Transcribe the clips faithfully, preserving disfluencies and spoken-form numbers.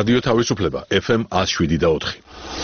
რადიო თავისუფლება ეფ ემ one oh seven და four.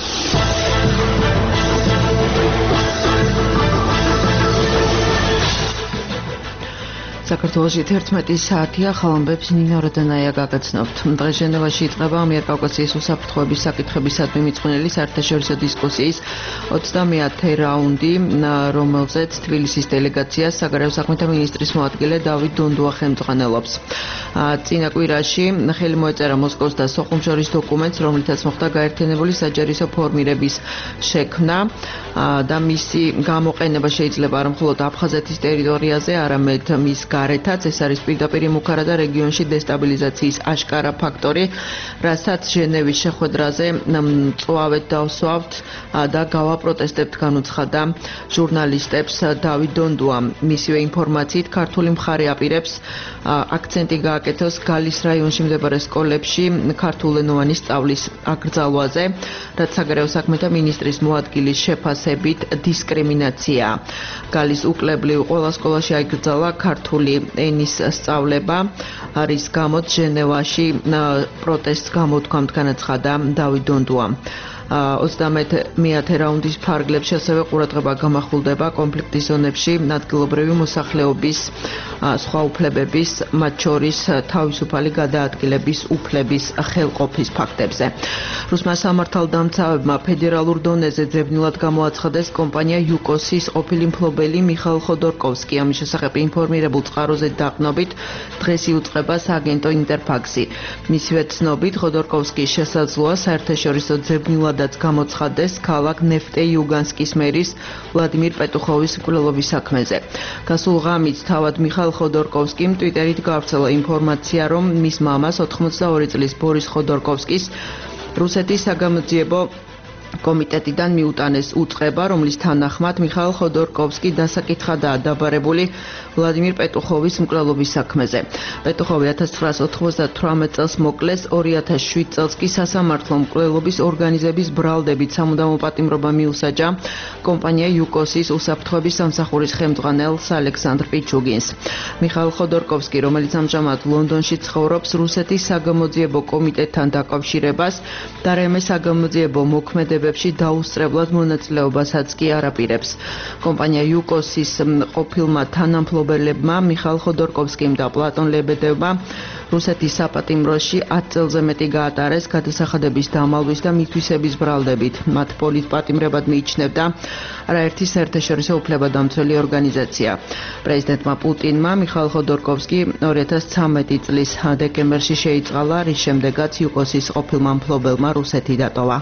საქართველოში თერთმეტი საათია, ხალხობებს ნინო როდანაია გაგაცნობთ. დღეს ჟენევაში იწყება ამიერკავკასიის უსაფრთხოების საკითხებისადმი მიძღვნილი საერთაშორისო დისკუსიის ოცდამეათე რაუნდი, რომელზეც თბილისის დელეგაციას საგარეო საქმეთა მინისტრის მოადგილე დავით დონდუა ხელმძღვანელობს. წინა კვირაში ხელი მოეწერა მოსკოვს და სოხუმს შორის დოკუმენტს, რომლითაც მოხდა გაერთიანებული საჯარისო ფორმირების შექმნა და მისი გამოყენება შეიძლება არა მხოლოდ აფხაზეთის ტერიტორიაზე, არამედ მის გარეთაც. ეს არის პირდაპირ მუქარა და რეგიონში დესტაბილიზაციის აშკარა ფაქტორი, რასაც ჟენევის შეხვედრაზე წვავეთ დავსვავთ და გავაპროტესტებთ განუცხადა ჟურნალისტებს დავით დონდუა. მისივე ინფორმაციით, ქართული მხარე აპირებს აქცენტი გააკეთოს გალის რაიონში მდებარე სკოლებში ქართულენოვანი სწავლის აკრძალვაზე, რაც საგარეო საქმეთა მინისტრის მოადგილის შეფასებით დისკრიმინაციაა. გალის უკლებრივ ყველა სკოლაში აიკრძალა ქართული ენის სწავლება, რის გამოც ჟენევაში პროტესტს გამოთქვამთ განაცხადა დავით დონდუა. ოცდამეათე რაუნდის ფარგლებში ასევე ყურადღება გამახვილდება კონფლიქტის ზონებში ადგილობრივი მოსახლეობის სხვა უფლებების, მათ შორის თავისუფალი გადაადგილების უფლების ხელყოფის ფაქტებზე. რუსმა სამართალდამცავებმა ფედერალურ დონეზე ძებნილად გამოაცხადეს კომპანია იუკოსის ყოფილი მფლობელი მიხაილ ხოდორკოვსკი. ამის შესახებ ინფორმირებულ წყაროზე დაყნობით დღეს იუწყება სააგენტო ინტერფაქსი. მისივე ცნობით, ხოდორკოვსკის შესაძლოა საერთაშორისო ძებნილადაც გამოცხადეს ქალაქ ნეფტე-იუგანსკის მერის ვლადიმირ პეტუხოვის მკვლელობის საქმეზე. გასულ ღამით თავად მიხაილ ხოდორკოვსკიმ ტვიტერით გავრცელა ინფორმაცია, რომ მის მამას ოცდაორი წლის ბორის ხოდორკოვსკის რუსეთის საგამოძიებო კომიტეტიდან მიუტანეს უწყება, რომლის თანახმად მიხაილ ხოდორკოვსკი დასაკითხადაა დაბარებული ვლადიმირ პეტუხოვის მკვლელობის საქმეზე. პეტუხოვი ათას ცხრაას ოთხმოცდათვრამეტ წელს მოკლეს, ორი ათას შვიდ წელს კი სასამართლო მკვლელობის ორგანიზების ბრალდებით სამუდამო პატიმრობა მიუსაჯა კომპანია იუკოსის უსაფრთხოების სამსახურის ხელმძღვანელს ალექსანდრ პიჩუგინს. მიხაილ ხოდორკოვსკი, რომელიც ამჟამად ლონდონში ცხოვრობს, რუსეთის საგამოძიებო კომიტეტთან დაკავშირებას და რაიმე საგამოძიებო მოქმედებებში დაუსწრებლად მონაწილეობასაც კი არ აპირებს. კომპანია იუკოსის ყოფილმა თანამფლობელებმა მიხაილ ხოდორკოვსკიმ და პლატონ ლებედევმა რუსეთის საპატიმროში ათ წელზე მეტი გაატარეს გადასახადების დამალვის და მითვისების ბრალდებით. მათ პოლიტპატიმრებად მიიჩნევდა არაერთი საერთაშორისო უფლებადამცველი ორგანიზაცია. პრეზიდენტმა პუტინმა მიხაილ ხოდორკოვსკი ორი ათას ცხრამეტი წლის დეკემბერში შეიწყალა, რის შემდეგაც იუკოსის ყოფილმა მფლობელმა რუსეთი დატოვა.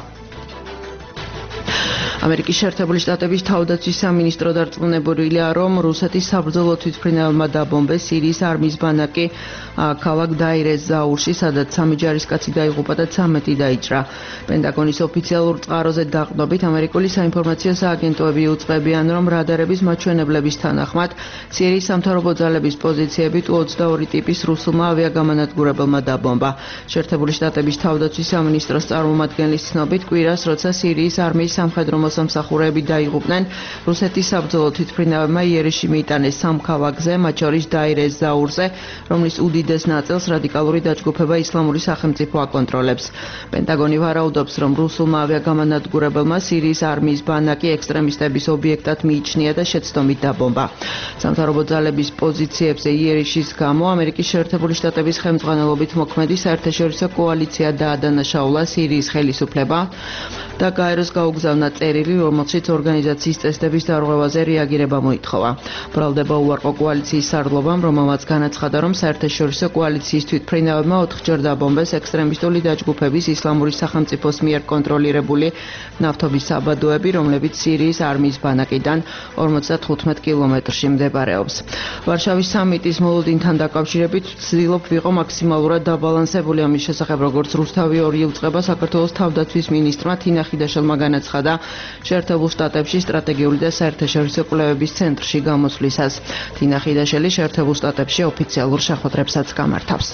ამერიკის შეერთებული შტატების თავდაცვის სამინისტრო დარწმუნებულია, რომ რუსეთის საბრძოლო თვითმფრინავებმა დაბომბეს სირიის არმიის ბანაკი ქალაქ დაირ-ეს ზაურში, სადაც სამი ჯარისკაცი დაიღუპა და ცამეტი დაიჭრა. პენტაგონის ოფიციალურ წყაროზე დაყნობით, ამერიკული საინფორმაციო სააგენტოები იუწყებიან, რომ რადარების მაჩვენებლების თანახმად სირიის სამთავრობო ძალების პოზიციები ტუ ოცდაორი ტიპის რუსულმა ავიაგამანადგურებელმა დაბომბა. შეერთებული შტატების თავდაცვის სამინისტროს წარმომადგენლის ცნობით, კვირას, როცა სირიის არმიის სამხედრო მოსამსახურეები დაიღუპნენ, რუსეთის საბრძოლო თვითმფრინავებმა იერიში მიიტანეს სამ ქალაქზე, მათ შორის დაირ-ეს ზაურზე, რომლის უდიდეს ნაწილს რადიკალური დაჯგუფება ისლამური სახელმწიფო აკონტროლებს. პენტაგონი ვარაუდობს, რომ რუსულმა ავიაგამანადგურებელმა სირიის არმიის ბანაკი ექსტრემისტების ობიექტად მიიჩნია და შეცდომით დაბომბა. სამთავრობო ძალების პოზიციებზე იერიშის გამო ამერიკის შეერთებული შტატების ხელმძღვანელობით მოქმედი საერთაშორისო კოალიცია დაადანაშაულა სირიის ხელისუფლება და გაეროს გაუგზავნა წერილი, რომელშიც ორგანიზაციის წესდების დარღვევაზე რეაგირება მოითხოვა. ბრალდება უარყო კოალიციის სარდლობამ, რომელმაც განაცხადა, რომ საერთაშორისო კოალიციის თვითმფრინავებმა ოთხჯერ დაბომბეს ექსტრემისტული დაჯგუფების ისლამური სახელმწიფოს მიერ კონტროლირებული ნავთობის საბადოები, რომლებიც სირიის არმიის ბანაკიდან ორმოცდათხუთმეტ კილომეტრში მდებარეობს. ვარშავის სამიტის მოლოდინთან დაკავშირებით ვცდილობ ვიყო მაქსიმალურად დაბალანსებული ამის შესახებ, როგორც რუსთავი ორი იუწყება საქართველოს თავდაცვის მინისტრმა თინა ხიდაშელმა განაცხადა შეერთებულ შტატებში სტრატეგიული და საერთაშორისო კვლევების ცენტრში გამოსვლისას. თინა ხიდაშელი შეერთებულ შტატებში ოფიციალურ შეხვედრებსაც გამართავს.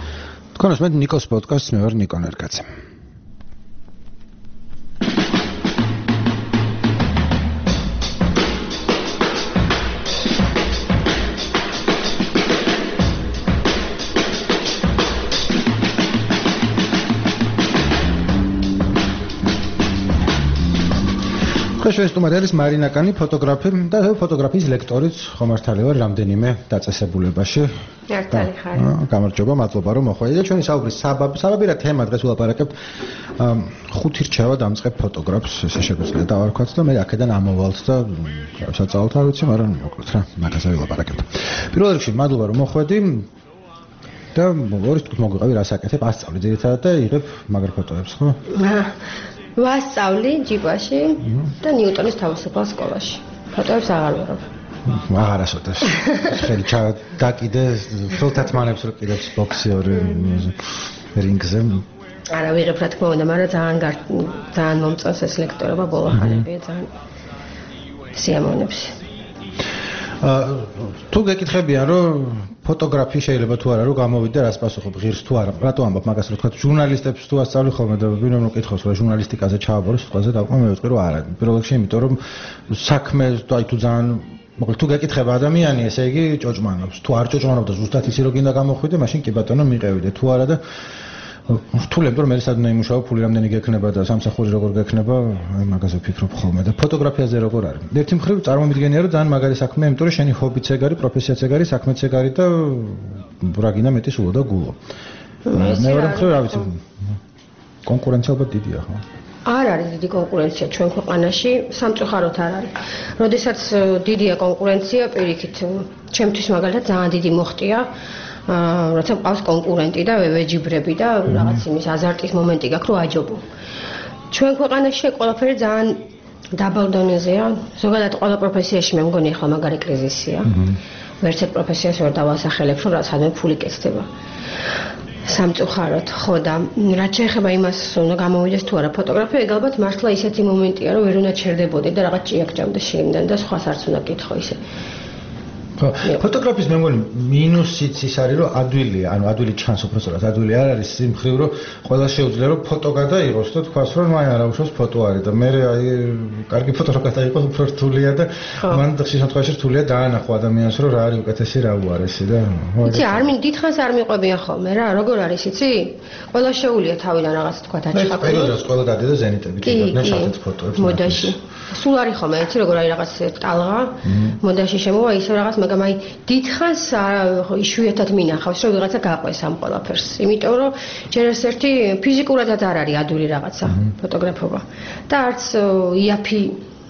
თქვენს მე ნიკოს პოდკასტს მე ვარ ნიკო ნერგაძე. ჩვენი სტუმარი არის მარინა კანი, ფოტოგრაფი და ფოტოგრაფიის ლექტორიც ხომართალი ვარ რამდენიმე დაწესებულებაში. ერთალი ხარ. გამარჯობა, მადლობა რომ მოხვედით და ჩვენი საუბრის საბაბი რა თემა დღეს ვილაპარაკებთ. ხუთი რჩევა დამწყებ ფოტოგრაფს, ესე შეგვიძლია დავარქვათ და მე აქედან ამოვალთ და საწავალთ არ ვიცი, მაგრამ მოკლედ რა, მაგაზე ვილაპარაკებთ. პირველ რიგში მადლობა რომ მოხვედი. და ორი თქო მოგვიყავი რა საკეთებ, ასწავლი ძირითადად და იღებ მაგარ ფოტოებს, ხო? ვასწავლი ჯიბაში და ნიუტონის თავისუფალ სკოლაში. ფოტოებს აღარ ვიღებ. აღარასოდეს. ხელი დაკიდე, ფილთად მანებს რო კიდევ ბოქსიორ რინგზე. არა ვიღებ რა თქმა უნდა, მაგრამ ძალიან ძალიან მომწონს ეს ლექტორობა ბოლო ხანებია ძალიან სიამოვნებს. თუ გეკითხებიან რომ ფოტოგრაფი შეიძლება თუ არა რომ გამოვიდე რას პასუხობ ღირს თუ არა რატო ამბობ მაგას რო თქვა ჟურნალისტებს თუ ასწავლი ხოლმე და ვინმე რომ კითხავს რომ ჟურნალისტიკაზე ჩავაბარო სიტყვაზე დავყვა მე ვიტყვი რომ არა პირველ რიგში იმიტომ რომ საქმე აი თუ ძალიან მოკლედ თუ გეკითხება ადამიანი ესე იგი ჭოჭმანობს თუ არ ჭოჭმანობ და ზუსტად ისი რო გინდა გამოხვიდე მაშინ კი ბატონო მიყევიდე თუ არა და რთულებ რომ მე სადღაც იმუშაო ფული რამდენი გექნება და სამსახური როგორ გექნება აი მაგაზე ვფიქრობ ხოლმე და ფოტოგრაფიაზე როგორ არის ერთი მხრივ წარმომიდგენია რომ ძალიან მაგარი საქმეა იმიტომ რომ შენი ჰობიც ეგ არის პროფესიაც ეგ არის საქმეც ეგ არის და რა გინდა მეტი სულო და გულო მეორე მხრივ რა ვიცი კონკურენცია ალბათ დიდია ხო არ არის დიდი კონკურენცია ჩვენ ქვეყანაში სამწუხაროდ არ არის როდესაც დიდია კონკურენცია პირიქით ჩემთვის მაგალითად ძალიან დიდი მოხტია როცა ყავს კონკურენტი და ვეჯიბრები და რაღაც იმის აზარტის მომენტი გაქვს რომ აჯობო. ჩვენ ქვეყანაში ყველაფერი ძალიან დაბალ დონეზეა. ზოგადად ყველა პროფესიაში მე მგონი ახლა მაგარი კრიზისია. ვერც ერთ პროფესიას ვერ დავასახელებ, რომ რაცადმე ფული კეთდება. სამწუხაროდ, ხო და რაც შეეხება იმას, უნდა გამოვიდეს თუ არა ფოტოგრაფია, ეგ ალბათ მართლა ისეთი მომენტია, რომ ვერ უნდა ჩერდებოდი და რაღაც ჭიაკჭამდა შიგნიდან და სხვას არც უნდა კითხო ისე. ფოტოგრაფის მე მგონი მინუსიც ის არის რომ ადვილია, ანუ ადვილი ჩანს უბრალოდ ადვილი არ არის იმ მხრივ რომ ყველა შეუძლია რომ ფოტო გადაიღოს და თქვას რომ აი არა უშავს ფოტო არის და მე აი კარგი ფოტო რო გადაიღოს უფრო რთულია და მან ხშირ შემთხვევაში რთულია დაანახო ადამიანს რომ რა არის უკეთესი რა უარესი და იცი არ მინ დიდხანს არ მიყვებიან ხოლმე რა როგორ არის იცი ყველა შეუულია თავიდან რაღაც თქვა დაჭყაპო პერიოდს ყველა დადი და ზენიტები კიდევ ჩავდეთ ფოტოებს მოდაში სულ არის ხოლმე იცი როგორ არის რაღაც ტალღა მოდაში შემოვა ისე რაღაც მაგრამ აი დიდხანს იშვიათად მინახავს რომ ვიღაცა გაყვეს ამ ყველაფერს იმიტომ რომ ჯერ ეს ერთი ფიზიკურადაც არ არის ადვილი რაღაცა ფოტოგრაფობა და არც იაფი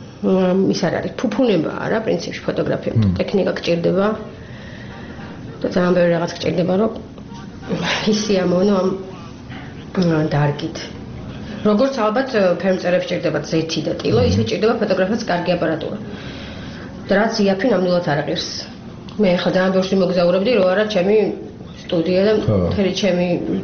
ის არ არის ფუფუნება არა პრინციპში ფოტოგრაფია ტექნიკა გჭირდება და ძალიან ბევრი რაღაც გჭირდება რომ ისე ამონო ამ დარგით როგორც ალბათ ფერმწერებს ჭირდება ზეთი და ტილო ისე ჭირდება ფოტოგრაფებს კარგი აპარატურა და რაც იაფი ნამდვილად არ ღირს მე ხა ძალიან ბევრში მოგზაურობდი რომ არა ჩემი სტუდია და მთელი ჩემი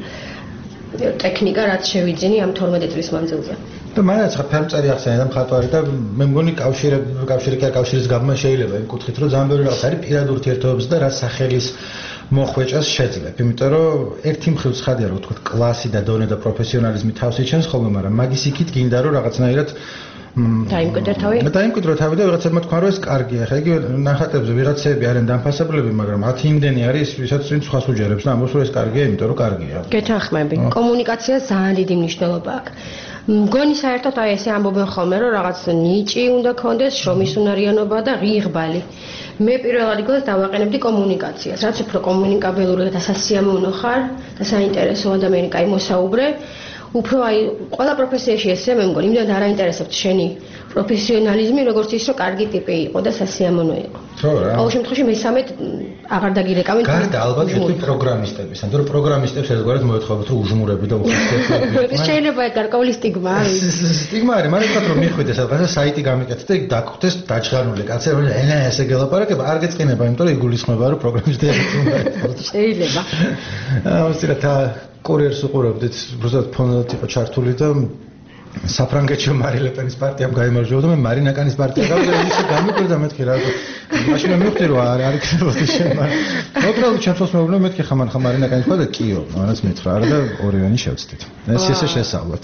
ტექნიკა რაც შევიძინი ამ თორმეტ წლის მანძილზე და მანაც ხა ფერმწერი ახსენე და მხატვარი და მე მგონი კავშირები კავშირი კი არ კავშირის გაბმა შეიძლება იმ კუთხით რომ ძალიან ბევრი რაღაც არის პირად ურთიერთობებს და რა სახელის მოხვეჭას შეძლებ იმიტომ რომ ერთი მხრივ ცხადია რომ თქვა კლასი და დონე და პროფესიონალიზმი თავს იჩენს ხოლმე მაგრამ მაგის იქით გინდა რომ რაღაცნაირად დაიმკვიდრე თავი? დაიმკვიდრე თავი და ვიღაცებმა თქვა რომ ეს კარგია. ხა იგი ნახატებზე ვიღაცები არიან დამფასებლები, მაგრამ ათი იმდენი არის, ვისაც ვინც სხვას უჯერებს და ამბობს რომ ეს კარგია, იმიტომ რომ კარგია. გეთანხმები. კომუნიკაციას ძალიან დიდი მნიშვნელობა აქვს. მგონი საერთოდ აი ესე ამბობენ ხოლმე რომ რაღაც ნიჭი უნდა კონდეს, შრომის უნარიანობა და ღირღბალი. მე პირველ რიგში დავაყენებდი კომუნიკაციას. რაც უფრო კომუნიკაბელური და სასიამოვნო ხარ და საინტერესო ადამიანი, კაი მოსაუბრე უფრო აი ყველა პროფესიაში ესე მე მგონი იმდენ არ აინტერესებთ შენი პროფესიონალიზმი როგორც ის რომ კარგი ტიპი იყო და სასიამოვნო იყო. ხო რა. ყოველ შემთხვევაში მესამედ აღარ დაგირეკავენ. გარდა ალბათ შეთქვი პროგრამისტების, ანუ რომ პროგრამისტებს ერთგვარად მოეთხოვოთ რომ უჟმურები და უხუცესები. შეიძლება ეგ გარკვეული სტიგმა არის. სტიგმა არის, მაგრამ თქვა რომ მიხვიდე სადღაც საიტი გამიკეთეთ და დაგვხვდეს დაჭღანული კაცი რომ ენა ესე გელაპარაკება არ გეწყინება, იმიტომ რომ იგულისხმება რომ პროგრამისტები უნდა ერთად. შეიძლება. აა უცირად კურიერს უყურებდით, უბრალოდ ფონად იყო ჩართული და საფრანგეთში მარი ლეპენის პარტიამ გაიმარჯვება და მე მარინა კანის პარტია გავიდა ისე გამიკვირდა მეთქი რა. მაშინ მე მივხვდი რომ არ არის ქნებოდი შემარ. მოკლედ ჩემს მეუბნე მეთქი ხამან ხა მარინა კანის პარტია კიო, რაღაც მითხრა არა და ორივენი შევცდით. ეს ესე შესავლად.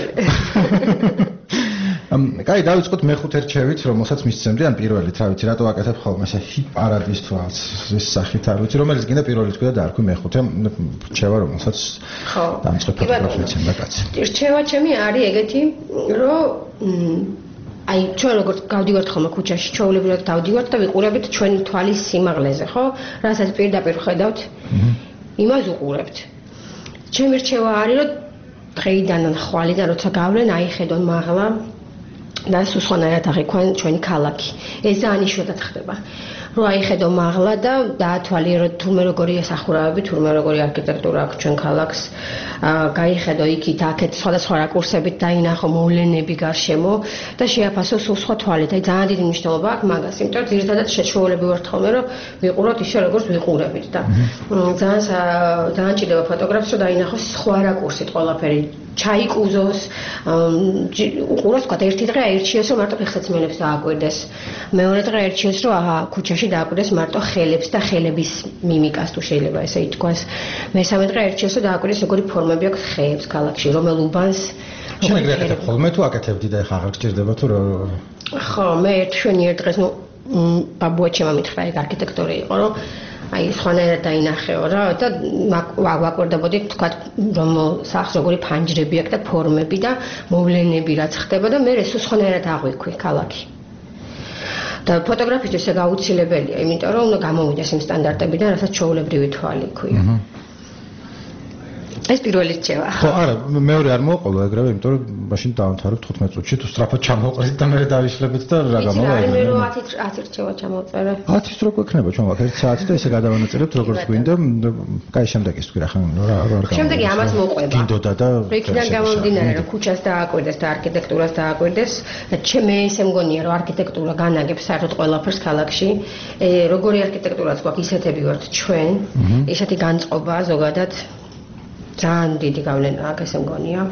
კაი, დავიწყოთ მეხუთე რჩევით, რომელსაც მისცემდი, ან პირველით, რა ვიცი, რატო აკეთებ ხოლმე ესე ჰიტ პარადის თუ რაღაც ეს სახით, არ ვიცი, რომელიც გინდა პირველით თქვი და დაარქვი მეხუთე რჩევა, რომელსაც დამწყებ ფოტოგრაფია ცემდა კაცი. რჩევა ჩემი არის ეგეთი, რომ აი ჩვენ როგორც გავდივართ ხოლმე ქუჩაში, ჩვეულებრივად დავდივართ და ვიყურებთ ჩვენი თვალის სიმაღლეზე, ხო? რასაც პირდაპირ ხედავთ, იმას უყურებთ. ჩემი რჩევა არის, რომ დღეიდან ან ხვალიდან როცა გავლენ, აიხედონ მაღლა და სულ სხვანაირად აღიქვან ჩვენი ქალაქი. ეს ძალიან იშვიათად ხდება. რომ აიხედო მაღლა და დაათვალიეროთ თურმე როგორი სახურავები, თურმე როგორი არქიტექტურა აქვს ჩვენ ქალაქს. გაიხედო იქით, აქეთ სხვადასხვა რაკურსებით დაინახო მოვლენები გარშემო და შეაფასო სულ სხვა თვალით. აი ძალიან დიდი მნიშვნელობა აქვს მაგას, იმიტომ რომ ძირითადად შეჩვეულები ვართ ხოლმე, რომ ვიყუროთ ისე როგორც ვიყურებით და ძალიან ძალიან ჭირდება ფოტოგრაფს, რომ დაინახოს სხვა რაკურსით ყველაფერი. ჩაიკუზოს, უყუროს, თქვა ერთი დღე აირჩიოს, რომ მარტო ფეხსაცმელებს დააკვირდეს. მეორე დღე აირჩიოს, რომ აჰა, ქუჩაში დააკვირდეს მარტო ხელებს და ხელების მიმიკას თუ შეიძლება ესე ითქვას. მესამე დღე აირჩიოს, რომ დააკვირდეს როგორი ფორმები აქვს ხეებს ქალაქში, რომელ უბანს. შენ ეგრე აკეთებ ხოლმე თუ აკეთებდი და ეხლა აღარ გჭირდება თუ რა? ხო, მე ერთ შვენი ერთ დღეს ნუ ბაბუაჩემ მითხრა ეგ არქიტექტორი იყო, რომ აი სხვანაირად დაინახეო რა და ვაკვირდებოდი თქვა რომ სახს როგორი ფანჯრები აქვს და ფორმები და მოვლენები რაც ხდება და მე ეს სხვანაირად აღვიქვი ქალაქი. და ფოტოგრაფისთვის ეგ აუცილებელია, იმიტომ რომ უნდა გამოვიდეს იმ სტანდარტებიდან, რასაც ჩვეულებრივი თვალი ქვია. ეს პირველი რჩევა. ხო, არა, მეორე არ მოყოლა ეგრევე, იმიტომ რომ მაშინ დავამთავრებ თხუთმეტ წუთში თუ სწრაფად ჩამოვყრით და მე დავიშლებეთ და რა გამოვა. იცი, მე რო ათი რჩევა ჩამოვწერე. ათის რო გვექნება ჩვენ ვაქ ერთი საათი და ესე გადავანაწილებთ როგორც გვინდა. კაი, შემდეგი თქვი რა ხან რა რა არ გამოვა. შემდეგი ამას მოყვება. გინდოდა და იქიდან გამომდინარე რომ ქუჩას დააკვირდეს და არქიტექტურას დააკვირდეს და მე ესე მგონია რომ არქიტექტურა განაგებს საერთოდ ყველაფერს ქალაქში. როგორი არქიტექტურაც გვაქვს ისეთები ვართ ჩვენ, ისეთი განწყობა ზოგადად ძალიან დიდი გავლენა აქვს ესე მგონია.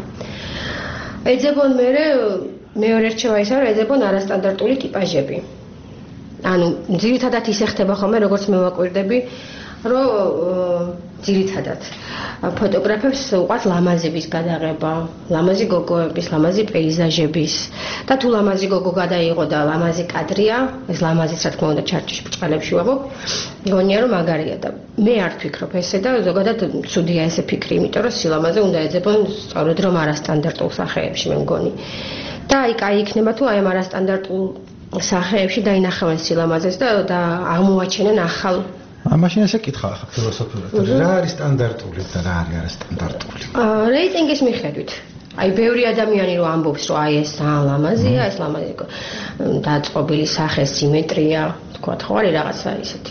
ეძებონ მე მეორე რჩევა ისა რომ ეძებონ არასტანდარტული ტიპაჟები. ანუ ძირითადად ისე ხდება ხოლმე როგორც მე ვაკვირდები, რომ ძირითადად ფოტოგრაფებს უყვართ ლამაზების გადაღება, ლამაზი გოგოების, ლამაზი პეიზაჟების და თუ ლამაზი გოგო გადაიღო და ლამაზი კადრია, ეს ლამაზიც რა თქმა უნდა ჩარჩოში ბჭყალებში ვამბობ, მგონია რომ მაგარია და მე არ ვფიქრობ ესე და ზოგადად ცუდია ესე ფიქრი, იმიტომ რომ სილამაზე უნდა ეძებონ სწორედ რომ არასტანდარტულ სახეებში მე მგონი. და აი კაი იქნება თუ აი ამ არასტანდარტულ სახეებში დაინახავენ სილამაზეს და და აღმოაჩენენ ახალ მაშინ ესე კითხა ახლა ფილოსოფიურად, რა არის სტანდარტული და რა არის არასტანდარტული? რეიტინგის მიხედვით. აი ბევრი ადამიანი რო ამბობს, რომ აი ეს ძალიან ლამაზია, ეს ლამაზი დაწყობილი სახე, სიმეტრია, თქვა ხო არის რაღაცა ისეთი.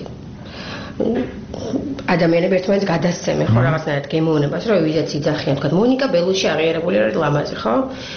ადამიანები ერთმანეთს გადასცემენ ხო რაღაცნაირად გემოვნებას, რომ ვიზეც იძახიან, თქვა მონიკა ბელუში აღიარებული არის ლამაზი, ხო?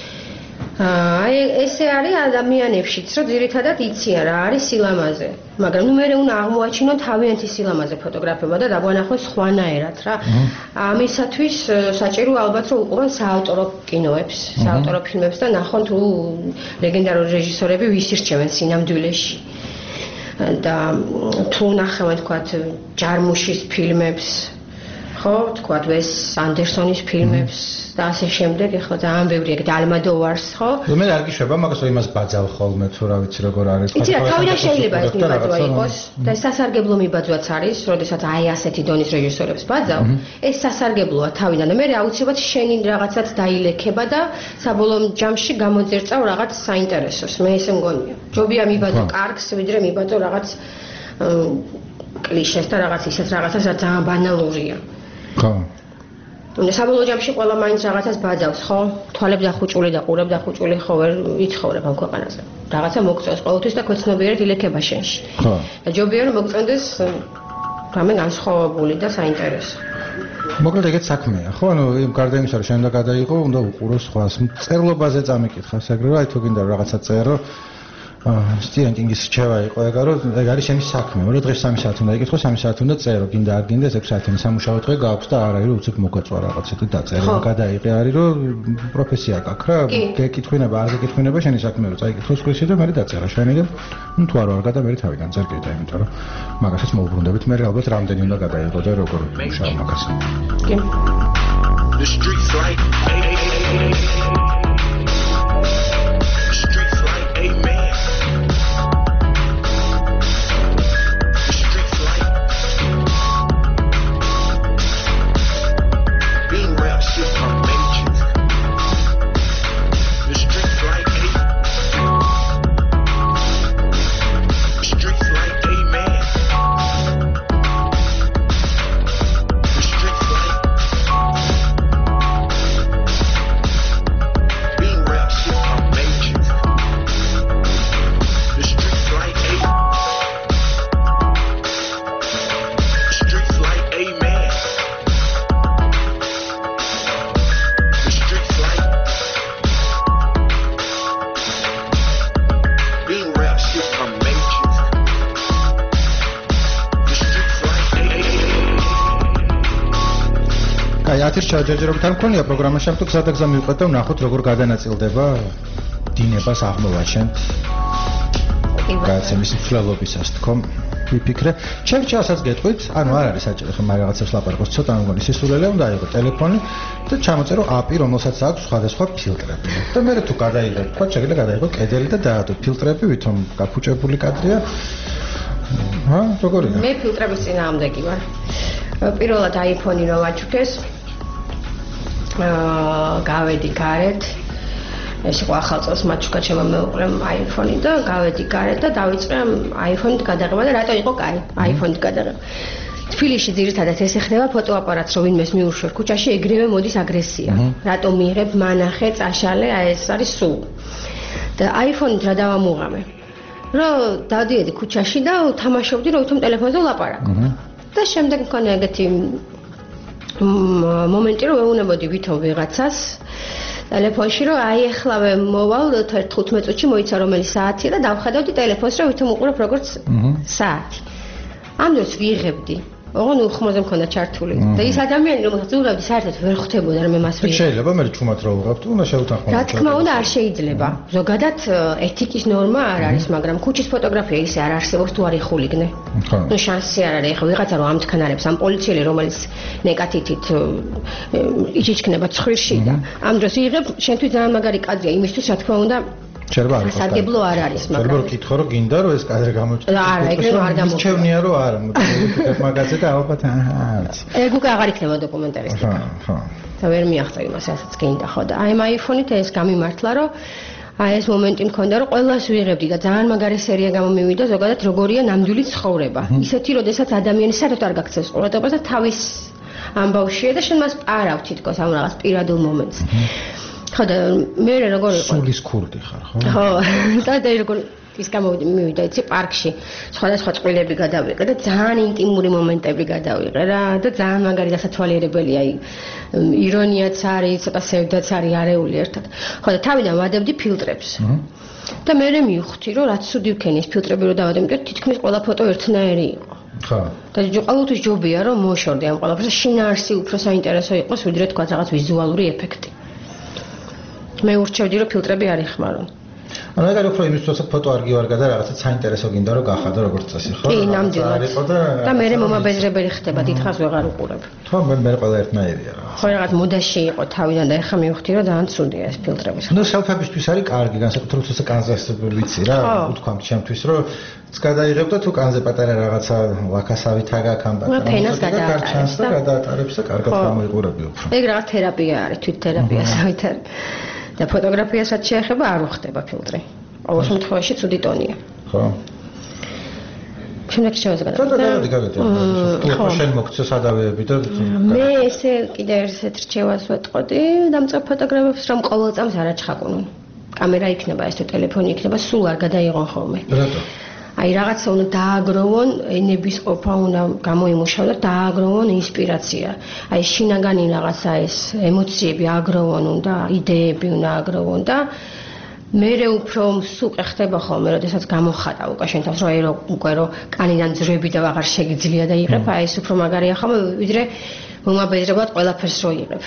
აი ესე არის ადამიანებშიც, რომ ძირითადად იციან რა არის სილამაზე. მაგრამ ნუ მე უნდა აღმოაჩინონ თავიანთი სილამაზე ფოტოგრაფება და დაგვანახოს სხვანაირად რა. ამისათვის საჭირო ალბათ რომ უყურონ საავტორო კინოებს, საავტორო ფილმებს და ნახონ თუ ლეგენდარული რეჟისორები ვის ირჩევენ სინამდვილეში. და თუ ნახავენ თქვათ ჯარმუშის ფილმებს, ხო, თქვათ ეს ანდერსონის ფილმებს და ასე შემდეგ, ხო, ძალიან ბევრი ეგ ალმადოვარს, ხო? მე არ გიშვება, მაგას რომ იმას ბაძავ ხოლმე თუ რა ვიცი როგორ არის. იცი რა, თავიდან შეიძლება ეს მიბაძვა იყოს და ეს სასარგებლო მიბაძვაც არის, როდესაც აი ასეთი დონის რეჟისორებს ბაძავ, ეს სასარგებლოა თავიდან და მე აუცილებლად შენი რაღაცაც დაილექება და საბოლოო ჯამში გამოძერწავ რაღაც საინტერესოს. მე ესე მგონია. ჯობია მიბაძო კარგს, ვიდრე მიბაძო რაღაც კლიშეს და რაღაც ისეთ რაღაცას, რაც ძალიან ბანალურია. ხო. უნდა საბოლოო ჯამში ყველა მაინც რაღაცას ბაძავს, ხო? თვალები დახუჭული და ყურები დახუჭული ხო ვერ იცხოვრებ ამ ქვეყანაზე. რაღაცა მოგწევს ყოველთვის და ქვეცნობიერად ილექება შენში. ხო. და ჯობია რომ მოგწონდეს რამე განსხვავებული და საინტერესო. მოკლედ ეგეც საქმეა, ხო? ანუ იმ გარდა იმისა, რომ შენ უნდა გადაიღო, უნდა უყუროს სხვას. წერლობაზე წამიკითხავს ეგრევე, აი თუ გინდა რაღაცა წერო. სტიენკინგის რჩევა იყო ეგა, რომ ეგ არის შენი საქმე. ორი დღეს სამი საათი უნდა იკითხო, სამი საათი უნდა წერო, გინდა არ გინდა, ექვსი საათი სამუშაო დღე გაქვს და არ არის რომ უცებ მოგაწვა რაღაცეთი დაწერო, გადაიღე არის რომ პროფესია გაქვს რა, გეკითხვინება, არ გეკითხვინება შენი საქმე რო წაიკითხო სკოლაში და მე დაწერა შენი და ნუ თუ არ ვარ გადა მე თავიდან წერ კიდე, იმიტომ რომ მაგასაც მოუბრუნდებით, მე ალბათ რამდენი უნდა გადაიღო და როგორ მუშაობ მაგას. კი. The streets like აი ათის ჯერჯერობით არ მქონია პროგრამაში, ამიტომ გზადაგზა მივყვეთ და ვნახოთ როგორ გადანაწილდება დინებას აღმოვაჩენთ. გააცემის მსვლელობისას თქო ვიფიქრე. ჩემჩასაც გეტყვით, ანუ არ არის საჭირო ხომ რაღაცებს ლაპარაკობს, ცოტა მგონი სისულელე უნდა აიღო ტელეფონი და ჩამოწერო აპი, რომელსაც აქვს სხვადასხვა ფილტრები. და მე თუ გადაიღებ, თქვა შეიძლება გადაიღო კედელი და დაადო ფილტრები, ვითომ გაფუჭებული კადრია. ჰა, როგორია? მე ფილტრების წინააღმდეგი ვარ. პირველად iPhone-ი რო ვაჩუქეს, აა გავედი გარეთ. ეს იყო ახალ წელს მაჩუკა ჩემო მეუღლე iPhone-ი და გავედი გარეთ და დავიწყე iPhone-ით გადაღება და რატო იყო კაი iPhone-ით გადაღება. თბილისში ძირითადად ესე ხდება ფოტოაპარატს რო ვინმეს მიუშვერ ქუჩაში, ეგრევე მოდის აგრესია. რატო მიიღებ, მანახე, წაშალე, აი ეს არის სულ. და iPhone-ით რა დავამუღამე. რომ დავდიედი ქუჩაში და თამაშობდი, რომ უთომ ტელეფონზე ვლაპარაკო. და შემდეგ მქონია ეგეთი მომენტი, რომ ვეუნებოდი ვითომ ვიღაცას ტელეფონში, რომ აი ახლავე მოვალ თხუთმეტ წუთში მოიცა რომელი საათია და დავხედავდი ტელეფონს, რომ ვითომ უყურებ როგორც საათი. ამ დროს ვიღებდი. ოღონ უხმოზე მქონდა ჩართული. და ის ადამიანი, რომელსაც უღებდი, საერთოდ ვერ ხვდებოდა რომ მე მას ვიღებ. შეიძლება მე ჩუმად რა უღებთ, უნდა შევთანხმო. რა თქმა უნდა, არ შეიძლება. ზოგადად ეთიკის ნორმა არ არის, მაგრამ ქუჩის ფოტოგრაფია ისე არ არსებობს თუ არ იხულიგნე. ნუ შანსი არ არის, ხო ვიღაცა რომ ამთქანარებს, ამ პოლიციელი რომელიც ნეკათითით იჩიჩქნება ცხვირში და ამ დროს იღებ, შენთვის ძალიან მაგარი კადრია იმისთვის, რა თქმა უნდა შეიძლება არ იყოს. სასარგებლო არ არის, მაგრამ შეიძლება ვკითხო რომ გინდა რომ ეს კადრი გამოჩნდეს. არა, ეგრე არ გამოჩნდება. მისჩევნია რომ არა, მოკლედ მაგაზე და ალბათ აჰა. ეგ უკვე აღარ იქნება დოკუმენტარისტიკა. ხო, ხო. და ვერ მიახწევ იმას, რასაც გინდა ხო და აი ამ iPhone-ით ეს გამიმართლა რომ აი ეს მომენტი მქონდა რომ ყველას ვიღებდი და ძალიან მაგარი სერია გამომივიდა ზოგადად როგორია ნამდვილი ცხოვრება. ისეთი როდესაც ადამიანი საერთოდ არ გაქცევს ყურადღებას და თავის ამბავშია და შენ მას პარავ თითქოს ამ რაღაც პირადულ მომენტს. ხო და მე როგორ იყო? სულის ქურდი ხარ, ხო? ხო. და და როგორ ის გამოვიდა იცი პარკში. სხვადასხვა წყვილები გადავიყე და ძალიან ინტიმური მომენტები გადავიყე რა და ძალიან მაგარი დასათვალიერებელი აი ირონიაც არის, ცოტა სევდაც არის არეული ერთად. ხო და თავიდან ვადებდი ფილტრებს. და მე მე მივხვდი რომ რაც სუდი ვქენი ეს ფილტრები რო დავადე, იმიტომ თითქმის ყველა ფოტო ერთნაირი იყო. ხო. და ყოველთვის ჯობია რომ მოშორდე ამ ყველაფერს და შინაარსი უფრო საინტერესო იყოს, ვიდრე თქვა რაღაც ვიზუალური ეფექტი. მე ურჩევდი რომ ფილტრები არ იხმარონ. ანუ ეგ არის უფრო იმისთვის რომ ფოტო არ გივარგა და რაღაცა საინტერესო გინდა რომ გახადო როგორც წესი ხო? კი, ნამდვილად. და მე მომაბეზრებელი ხდება, დიდხანს ვეღარ უყურებ. ხო, მე მე ყველა ერთნაირია რა. ხო, რაღაც მოდაში იყო თავიდან და ეხლა მივხვდი რომ ძალიან ცუდია ეს ფილტრები. ნუ სელფებისთვის არის კარგი, განსაკუთრებით ეს კანზას ვიცი რა, უთქვამთ ჩემთვის რომ გადაიღებ და თუ კანზე პატარა რაღაცა ლაკასავით აგაკ ამ პატარა. ფენას გადაატარებს და გადაატარებს და კარგად გამოიყურები უფრო. ეგ რაღაც თერაპია არის, თვით თერაპიასავით არის. და ფოტოგრაფიასაც შეეხება არ უხდება ფილტრი. ყოველ შემთხვევაში ცუდი ტონია. ხო. შემდეგ შევაზე გადავიდე. ცოტა გავიდი, გავიდი. ხო, შენ მოგწეს ადავეები და მე ესე კიდე ერთ რჩევას ვეტყოდი, დამწყებ ფოტოგრაფებს რომ ყოველ წამს არ აჩხაკუნონ. კამერა იქნება ეს თუ ტელეფონი იქნება, სულ არ გადაიღონ ხოლმე. რატო? აი რაღაცა უნდა დააგროვონ, ენების ყოფა უნდა გამოიმუშავონ და დააგროვონ ინსპირაცია. აი შინაგანი რაღაცა ეს ემოციები აგროვონ უნდა, იდეები უნდა აგროვონ და მერე უფრო მსუყე ხდება ხოლმე, როდესაც გამოხატა უკვე შენ თავს რომ აი რო უკვე რო კანიდან ძრები და აღარ შეგიძლია და იღებ, აი ეს უფრო მაგარია ხოლმე, ვიდრე მომაბეზრებად ყველაფერს რო იღებ.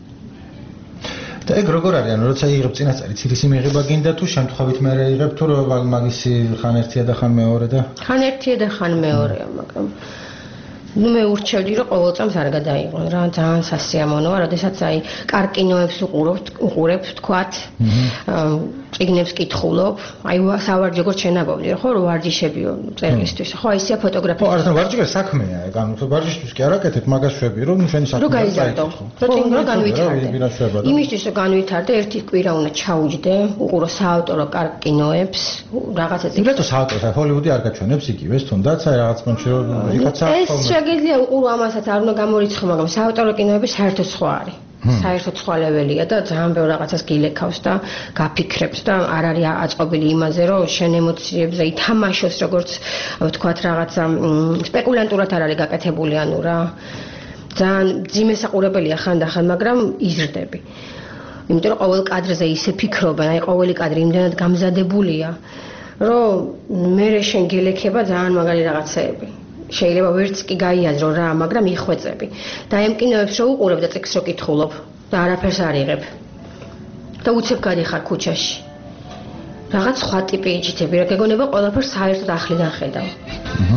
და ეგ როგორ არის? ანუ როცა იღებ წინასწარი ცირისი მიღება გინდა თუ შემთხვევით მე იღებ თუ რომ მაგისი ხან ერთია და ხან მეორე და ხან ერთია და ხან მეორეა, მაგრამ ნუ მე ურჩევდი რომ ყოველ წამს არ გადაიღონ რა, ძალიან სასიამოვნოა, როდესაც აი კარკინოებს უყურებთ, უყურებთ თქვათ, წიგნებს კითხულობ, აი სავარჯიშო როგორც შენაბობდი ხო, რომ ვარჯიშებიო წერლისთვის, ხო აი ესეა ფოტოგრაფია. ხო, არა, ვარჯიშე საქმეა, ეგ ანუ ვარჯიშთვის კი არ აკეთებ, მაგას შვები, რომ შენი საქმეა. რო გაიზარდო, რომ რო განვითარდე. იმისთვის რომ განვითარდე, ერთი კვირა უნდა ჩაუჯდე, უყურო საავტორო კარკინოებს, რაღაცას. იგრეთო საავტორო, ჰოლივუდი არ გაჩვენებს იგივეს, თუნდაც აი რაღაც მომში რომ იქაცა შეგიძლია უყურო ამასაც არ უნდა გამორიცხო, მაგრამ საავტორო კინოები საერთოდ სხვა არის. საერთოდ სხვა ლეველია და ძალიან ბევრ რაღაცას გილექავს და გაფიქრებს და არ არის აწყობილი იმაზე, რომ შენ ემოციებზე ითამაშოს, როგორც ვთქვათ, რაღაცა სპეკულანტურად არ არის გაკეთებული, ანუ რა. ძალიან ძიმე საყურებელია ხანდახან, მაგრამ იზრდები. იმიტომ რომ ყოველ კადრზე ისე ფიქრობენ, აი ყოველი კადრი იმდენად გამზადებულია, რომ მე შენ გილექება ძალიან მაგარი რაღაცეები. შეიძლება ვერც კი გაიაზრო რა, მაგრამ იხვეწები. და ამ კინოებს რო უყურებ და ტექსტს რო კითხულობ და არაფერს არ იღებ. და უცებ გადიხარ ქუჩაში. რაღაც სხვა ტიპი იჭითები, რა გეგონება ყველაფერს საერთოდ ახლიდან ხედავ. აჰა.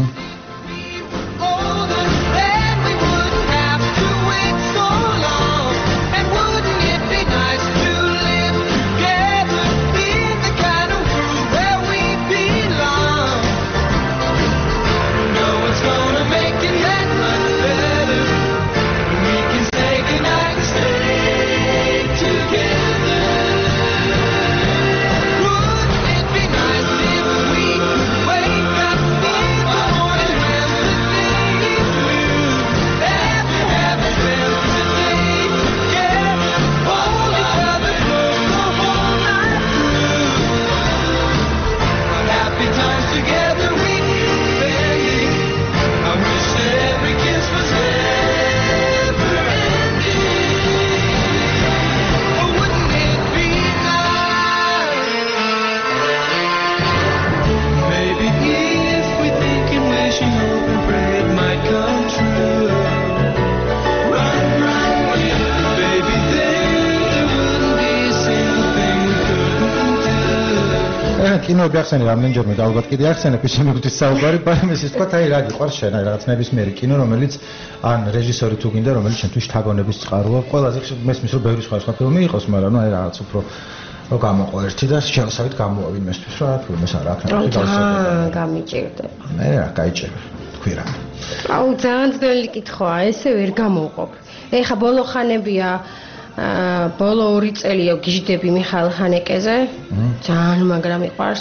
კინო გახსენე რამდენჯერმე და ალბათ კიდე ახსენებ ის შემოგდის საუბარი, მაგრამ ეს თქვა აი რა გიყვარს შენ აი რაღაც ნებისმიერი კინო რომელიც ან რეჟისორი თუ გინდა რომელიც შენთვის შთაგონების წყაროა, ყველაზე მესმის რომ ბევრი სხვა სხვა ფილმი იყოს, მაგრამ ნუ აი რაღაც უფრო რო გამოყო ერთი და შევსავით გამოვავინ მესმის რა ფილმს არა აქ ნახე და გამიჭირდება. მე რა გაიჭირე თქვი რა. აუ ძალიან ძნელი კითხვაა, ესე ვერ გამოვყოფ. ეხა ბოლო ხანებია ბოლო ორი წელია გიჟდები მიხაილ ჰანეკეზე. ძალიან მაგრამ მიყვარს.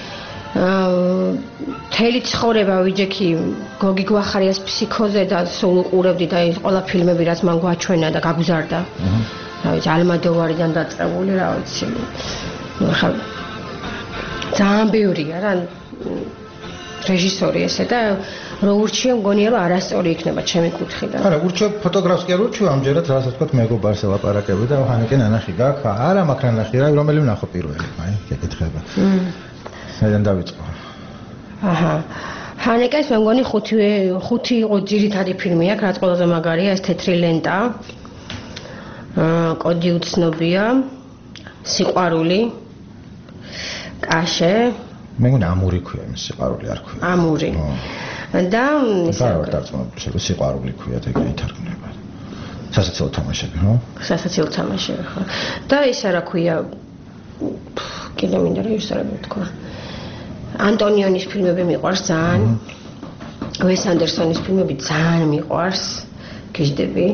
თელი ცხოვრება ვიჯექი გოგი გვახარიას ფსიქოზე და სულ უყურებდი და ის ყველა ფილმები რაც მან გვაჩვენა და გაგზარდა. რა ვიცი ალმადოვარიდან დაწყებული რა ვიცი. ხა ძალიან ბევრია რა რეჟისორი ესე და რო ურჩიე მგონია რომ არასწორი იქნება ჩემი კუთხიდან. არა, ურჩიე ფოტოგრაფს კი არ ურჩიე ამჯერად რასაც თქვა მეგობარს ელაპარაკები და ჰანეკე ნანახი გაქვს. არა, მაგრამ ნახი რა, რომელი ვნახო პირველი, აი, გეკითხება. მმ. საიდან დავიწყო? აჰა. ჰანეკეს მე მგონი ხუთი ხუთი იყო ძირითადი ფილმი აქვს, რაც ყველაზე მაგარია, ეს თეთრი ლენტა. აა, კოდი უცნობია, სიყვარული, კაშე. მე მგონი ამური ქვია, ეს სიყვარული არ ქვია. ამური. და ისე რა დარწმუნებული შეიძლება სიყვარული ქვიათ ეგრე ითარგმნება. სასაცილო თამაშები, ხო? სასაცილო თამაშები, ხო. და ისა რა ქვია კიდე მინდა რეჟისორები თქვა. ანტონიონის ფილმები მიყვარს ძალიან. ვეს ანდერსონის ფილმები ძალიან მიყვარს. გიჟდები.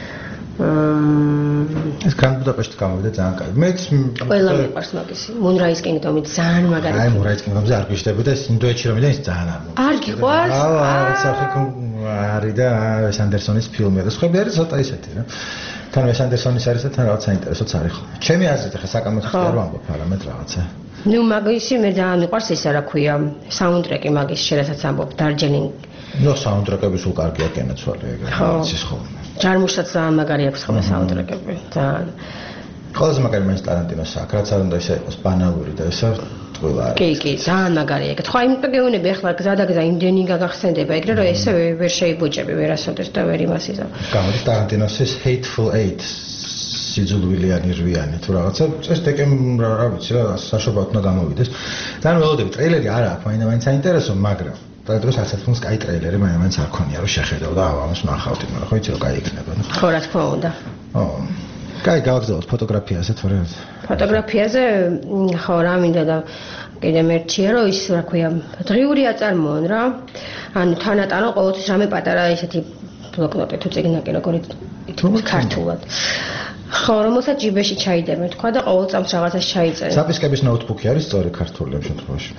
ეს კან ბუდაპეშტი გამოვიდა ძალიან კარგი. მეც ყველა მიყვარს მაგისი. მუნრაის კინოდომი ძალიან მაგარი. აი მუნრაის კინოდომზე არ გიჟდები და ინდოეთში რომ მიდან ის ძალიან არ მომწონს. არ გიყვარს? აა, სახე არის და ვეს ანდერსონის ფილმია და სხვები არის ცოტა ისეთი რა. თან ვეს ანდერსონის არის და თან რაღაც საინტერესოც არის ხო. ჩემი აზრით ახლა საკამოცხი არ ვამბობ, არამედ რაღაცა. ნუ მაგისი მე ძალიან მიყვარს ისა რა ქვია, საუნდტრეკი მაგის შედასაც ამბობ, დარჯელინგ. ნუ საუნდტრეკები სულ კარგია კენაცვალე ეგრე ის ხო. ჯარმუშაც ძალიან მაგარი აქვს ხოლმე საუნდტრეკები. ძალიან. ყველაზე მაგარი მაინც ტარანტინოს აქვს, რაც არ უნდა ისე იყოს ბანალური და ესა ყველა არის. კი, კი, ძალიან მაგარია. ხო, იმიტომ გეუბნები ახლა გზადაგზა იმდენი გაგახსენდება ეგრე რომ ესე ვერ შეიბოჭები ვერასოდეს და ვერ იმას იზამ. გამოდის ტარანტინოს ეს Hateful Eight სიძულვილიანი რვიანი თუ რაღაცა ეს დეკემ რა ვიცი რა საშობად უნდა გამოვიდეს. და ნუ ველოდები ტრეილერი არა აქვს, მაინც საინტერესო, მაგრამ და დღეს ასეთ ფილმს კაი ტრეილერი მაინც არ ქონია რომ შეხედავ და ამას ნახავდი, მაგრამ ხო იცი რომ კაი იქნება. ხო, რა თქმა უნდა. ო კაი გავაგზავნოთ ფოტოგრაფიაზე თორე ფოტოგრაფიაზე ხო რა მინდა და კიდე მერჩია რომ ის რა ქვია დღიური აწარმოონ რა ანუ თანატანო ყოველთვის რამე პატარა ისეთი ბლოკნოტი თუ წიგნაკი როგორი ქართულად ხო რომელსაც ჯიბეში ჩაიდებენ თქვა და ყოველ წამს რაღაცას ჩაიწერენ საპისკების ნოუთბუქი არის სწორი ქართული ამ შემთხვევაში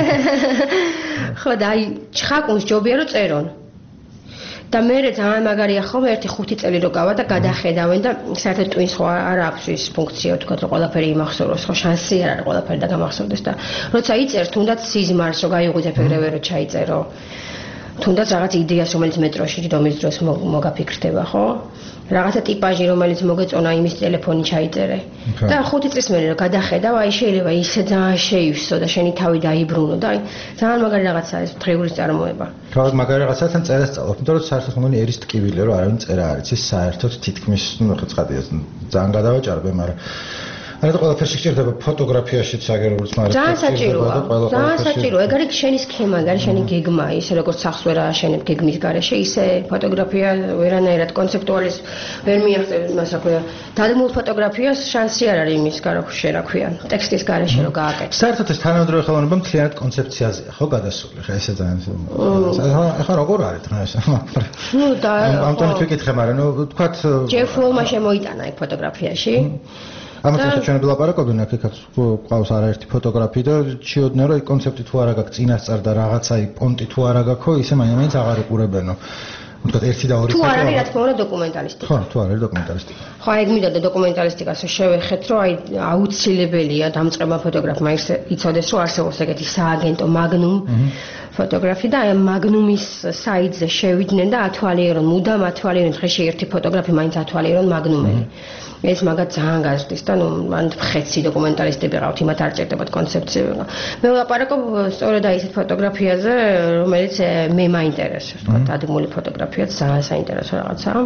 ხო და აი ჩხაკუნს ჯობია რომ წერონ და მე ძალიან მაგარია ხოლმე ერთი ხუთი წელი რო გავა და გადახედავენ და საერთოდ ტვინს ხო არ აქვს ის ფუნქცია თქვა რომ ყველაფერი იმახსოვროს ხო შანსი არ არის ყველაფერი და გამახსოვდეს და როცა იწერს თუნდაც სიზმარს რო გაიღვიძებ ეგრევე რო ჩაიწერო თუნდაც რაღაც იდეას, რომელიც მეტროში რომის დროს მოგაფიქრდება, ხო? რაღაცა ტიპაჟი, რომელიც მოგეწონა იმის ტელეფონი ჩაიწერე. და ხუთი წლის მერე რომ გადახედავ, აი შეიძლება ისე ძალიან შეივსო და შენი თავი დაიბრუნო და აი ძალიან მაგარი რაღაცა ეს დღეულის წარმოება. თავად მაგარი რაღაცათან წერას სწავლობ, იმიტომ რომ საერთოდ ხომ ერის ტკივილი რომ არავინ წერა არ იცის, საერთოდ თითქმის ნუ ხეცხადია ძალიან გადავაჭარბე, მაგრამ არა და ყველაფერში სჭირდება ფოტოგრაფიაშიც აგერროგორც მაგრამ ძალიან საჭიროა. ძალიან საჭიროა. ეგ არის შენი სქემა, ეგ არის შენი გეგმა, ისე როგორც სახს ვერ ააშენებ გეგმის გარეშე, ისე ფოტოგრაფია ვერანაირად კონცეპტუალის ვერ მიაღწევ, იმას რა ქვია. დადგმულ ფოტოგრაფიას შანსი არ არის იმის გარშე, რა ქვია, ტექსტის გარეშე რომ გააკეთო. საერთოდ ეს თანამედროვე ხელოვნება მთლიანად კონცეფციაზეა, ხო, გადასული. ხა ესე ძალიან ახლა როგორ არის რა ეს? ნუ და ამ თემით ვიკითხე, მაგრამ ნუ თქვათ ჯეფ ვოლმა შემოიტანა ეგ ფოტოგრაფიაში. ამასაც ჩვენ ვილაპარაკობდნენ, აქ ეკაც ყავს არაერთი ფოტოგრაფი და ჩიოდნენ რომ კონცეპტი თუ არა გაქვს, წინასწარ და რაღაცა პონტი თუ არა გაქვს, ისე მაინც აღარ უყურებენო. ვთქვათ ერთი და ორი თუ არ არის რა თქმა უნდა დოკუმენტალისტიკა. ხო, თუ არ არის დოკუმენტალისტიკა. ხო, ეგ მინდა და დოკუმენტალისტიკას შევეხეთ, რომ აი აუცილებელია დამწყება ფოტოგრაფმა იცოდეს, რომ არსებობს ეგეთი სააგენტო მაგნუმ ფოტოგრაფი და აი მაგნუმის საიტზე შევიდნენ და ათვალიერონ, მუდამ ათვალიერონ, დღეში ერთი ფოტოგრაფი მაინც ათვალიერონ მაგნუმელი. ეს მაგათ ძალიან გაზრდის და ნუ მან ხეცი დოკუმენტალისტები ყავთ, იმათ არ ჭირდებათ კონცეფციები. მე ვლაპარაკობ სწორედ აი ესეთ ფოტოგრაფიაზე, რომელიც მე მაინტერესებს, თქვა დადგმული ფოტოგრაფიაც ძალიან საინტერესო რაღაცაა.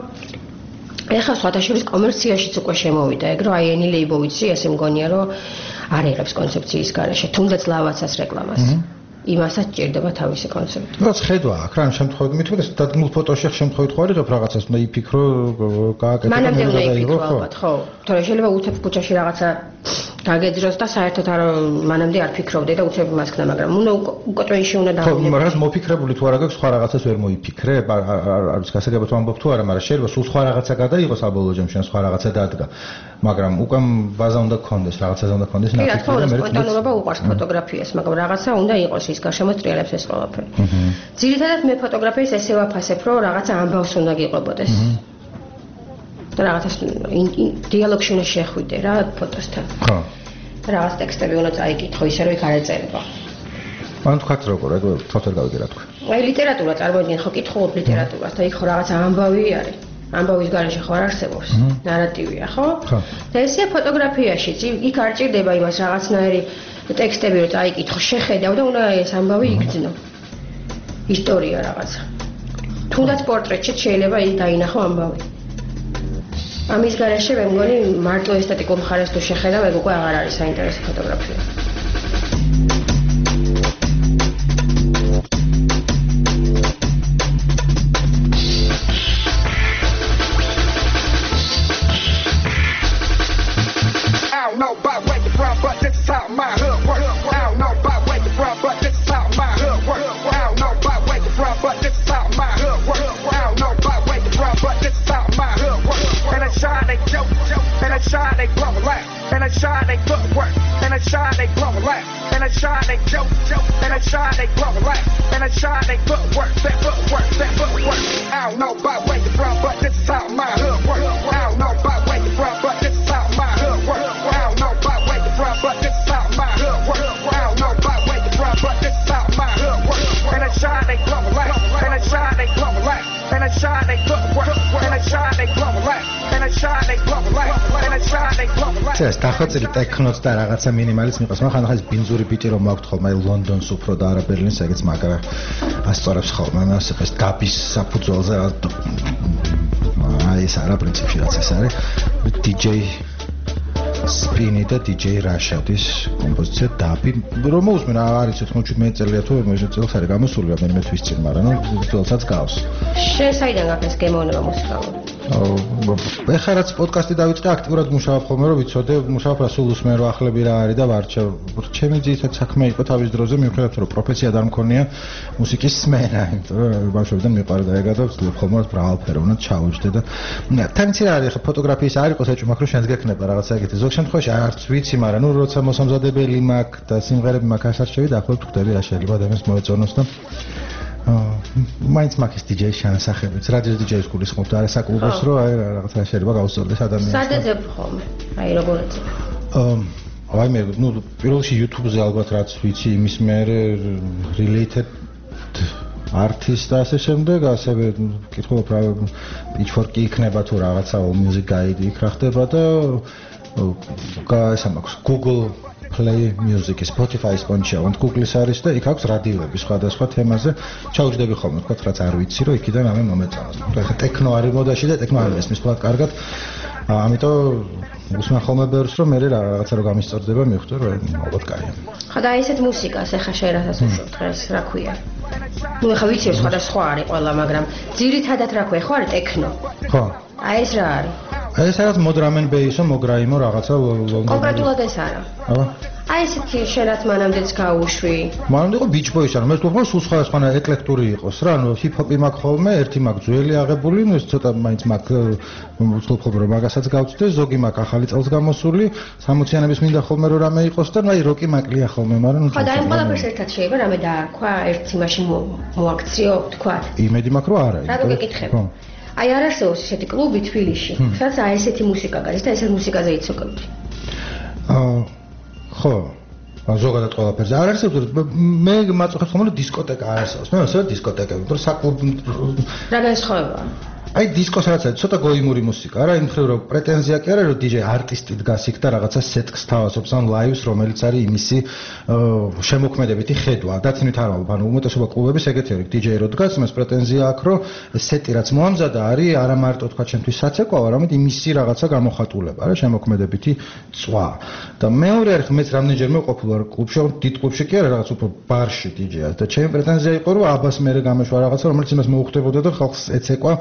ეხლა სხვათა შორის კომერციაშიც უკვე შემოვიდა ეგ, რომ აი ენი ლეიბოვიცი ესე მგონია, რომ არ იღებს კონცეფციის გარეშე, თუნდაც ლავაცას რეკლამას. იმასაც ჭირდება თავისი კონცეფტი. რაც ხედვა აქ რა ამ შემთხვევით მithmetes დადგმულ ფოტოში შემთხვევით ხო არის რაღაცას უნდა იფიქრო, გააკეთო და მანამდე უნდა იფიქრო ალბათ, ხო. თორე შეიძლება უცებ ქუჩაში რაღაცა გაგეძროს და საერთოდ არ მანამდე არ ფიქრობდე და უცებ მასქნა, მაგრამ უნდა უკოტვეში უნდა დავინებო. ხო, რაღაც მოფიქრებული თუ არა გაქვს, სხვა რაღაცას ვერ მოიფიქრებ, არ ვიცი გასაგებად ვამბობ თუ არა, მაგრამ შეიძლება სულ სხვა რაღაცა გადაიღოს საბოლოო ჯამში, სხვა რაღაცა დადგა. მაგრამ უკვე ბაზა უნდა გქონდეს, რაღაცაზე უნდა გქონდეს ნაფიქრი და მე სპონტანურობა უყვარს ფოტოგრაფიას, მაგრამ რაღაცა უნდა იყოს ის გარშემო ტრიალებს ეს ყველაფერი. ძირითადად მე ფოტოგრაფიას ესე ვაფასებ, რომ რაღაცა ამბავს უნდა გიყვებოდეს. და რაღაცას დიალოგში უნდა შეხვიდე რა ფოტოსთან. ხო. რაღაც ტექსტები უნდა წაიკითხო ისე რომ იქ არ ეწერება. მან თქვათ როგორ, ეგ თავს ვერ გავიგე რა თქვა. აი ლიტერატურა წარმოიდგინე, ხო კითხულობ ლიტერატურას და იქ ხო რაღაცა ამბავი არის. ამბავის გარეშე ხო არ არსებობს, ნარატივია, ხო? ხო. და ესეა ფოტოგრაფიაშიც, იქ არ ჭირდება იმას რაღაცნაირი ტექსტები რომ წაიკითხო, შეხედავ და უნდა ეს ამბავი იგრძნო. ისტორია რაღაცა. თუნდაც პორტრეტშიც შეიძლება ის დაინახო ამბავი. ამის გარეშე მე მგონი მარტო ესთეტიკურ მხარეს თუ შეხედავ, ეგ უკვე აღარ არის საინტერესო ფოტოგრაფია. ეს დახვეწილი ტექნოც და რაღაცა მინიმალიც მიყავს, მაგრამ ხა ეს ბინძური ბიტი რომ მაქვს ხოლმე ლონდონს უფრო და არა ბერლინს, ეგეც მაგრა ასწორებს ხოლმე, მას ეს დაბის საფუძველზე აი ეს არა პრინციპში რაც ეს არის დი-ჯეი სპინი და დი-ჯეი რაშადის კომპოზიცია დაბი რომ მოусმენ არის თხუთმეტ წელია თუ მეშვიდ წელს არის გამოსული რამე თვის წინ, მაგრამ ნუ თელსაც გავს. შესაიდან გაქვს ეს გემოვნება მუსიკალური? ეხლა რაც პოდკასტი დავიწყე, აქტიურად მუშაობ ხოლმე რომ ვიცოდე, მუშაობ რა სულ უსმენ რა ახლები რა არის და ვარჩევ. ჩემი ძირითად საქმე იყო თავის დროზე, მიუხედავად რომ პროფესია არ მქონია მუსიკის სმენა, იმიტომ რომ ბავშვობიდან მიყვარდა ეგა და ვცდილობ ხოლმე რომ მრავალფეროვნად ჩავუჯდე და თან იცი რა არის ხო ფოტოგრაფიის არ იყოს ეჭვმა, მაგრამ შენს გექნება რაღაცა ეგეთი. ზოგ შემთხვევაში არც ვიცი, მაგრამ ნუ როცა მოსამზადებელი მაქვს და სიმღერები მაქვს ასარჩევი და ახლობ ვხვდები რა შეიძლება ადამიანს მოეწონოს და მაინც მაქვს დი-ჯეის შანსახებიც, რადიო დი-ჯეის გულისხმობ და არა საკლუბოს რომ აი რაღაცა შეიძლება გაუსწორდეს ადამიანს. სად ეძებ ხოლმე? აი როგორ ეძებ? აა აი მე ნუ პირველში YouTube-ზე ალბათ რაც ვიცი, იმის მერე related artist და ასე შემდეგ, ასევე კითხულობ რა pitchfork-ი იქნება თუ რაღაცა music guide იქ რა ხდება და ესა მაქვს Google Play Music, Spotify სპონსორია, ვანთ Google-ის არის და იქ აქვს რადიოები სხვადასხვა თემაზე. ჩაუჯდები ხოლმე, თქვა რაც არ ვიცი, რომ იქიდან ამე მომეწონოს. ხა ტექნო არის მოდაში და ტექნო არ ესმის თქვა კარგად. ამიტომ უსმენ ხოლმე ბევრს რომ მე რაღაცა რო გამისწორდება, მივხვდი რომ ალბათ კაია. ხა და ესეთ მუსიკას ეხა შენ რასაც უშვებ დღეს, რა ქვია? ნუ ეხა ვიცი რომ სხვადასხვა არის ყველა, მაგრამ ძირითადად რა ქვია, ხო არის ტექნო? ხო. აი ეს რა არის? ეს რაღაც მოდრამენ ბეისო, მოგრაიმო რაღაცა კონკრეტულად ეს არა. აბა. აი ესეთი შენ რაც მანამდეც გაუშვი. მანამდე იყო beach boys-ი, მე ვთქვი რომ სულ სხვადასხვა ეკლექტური იყოს რა, ნუ ჰიპ-ჰოპი მაქვს ხოლმე, ერთი მაქვს ძველი აღებული, ნუ ეს ცოტა მაინც მაქვს ვთქვი რომ მაგასაც გავწვდე, ზოგი მაქვს ახალი წელს გამოსული, სამოციანების მინდა ხოლმე რომ რამე იყოს და აი როკი მაკლია ხოლმე, მაგრამ ნუ ხო და ამ ყველაფერს ერთად შეიძლება რამე დაარქვა, ერთ იმაში მოაქციო, თქვა. იმედი მაქვს რომ არა. რატო გეკითხებ? აი არ არსებობს ესეთი კლუბი თბილისში, სადაც აი ესეთი მუსიკა გადის და ესეთ მუსიკაზე იცოქებდი. აა ხო, ზოგადად ყველაფერზე არ არსებობს, მე მაწუხებს ხოლმე რომ დისკოტეკა არ არსებობს. მე ვსვენ დისკოტეკები, მაგრამ საკლუბ რა განსხვავებაა? აი დისკოს რაღაცა ცოტა გოიმური მუსიკა, არა იმ მხრივ რომ პრეტენზია კი არა რომ დიჯეი არტისტი დგას იქ და რაღაცა სეტს თავაზობს ან ლაივს, რომელიც არის იმისი შემოქმედებითი ხედვა. დაცინვით არ ვამბობ, ანუ უმეტესობა კლუბების ეგეთი არის, დიჯეი რო დგას, იმას პრეტენზია აქვს, რომ სეტი რაც მოამზადა არის არა მარტო თქვა ჩემთვის საცეკვაო, არამედ იმისი რაღაცა გამოხატულება, რა შემოქმედებითი წვა. და მეორე არის მეც რამდენჯერმე ვყოფილ ვარ კლუბში, დიდ კლუბში კი არა, რაღაც უფრო ბარში დიჯეია და ჩემი პრეტენზია იყო რომ აბას მერე გამეშვა რაღაცა, რომელიც იმას მოუხდებოდა და ხალხს ეცეკვა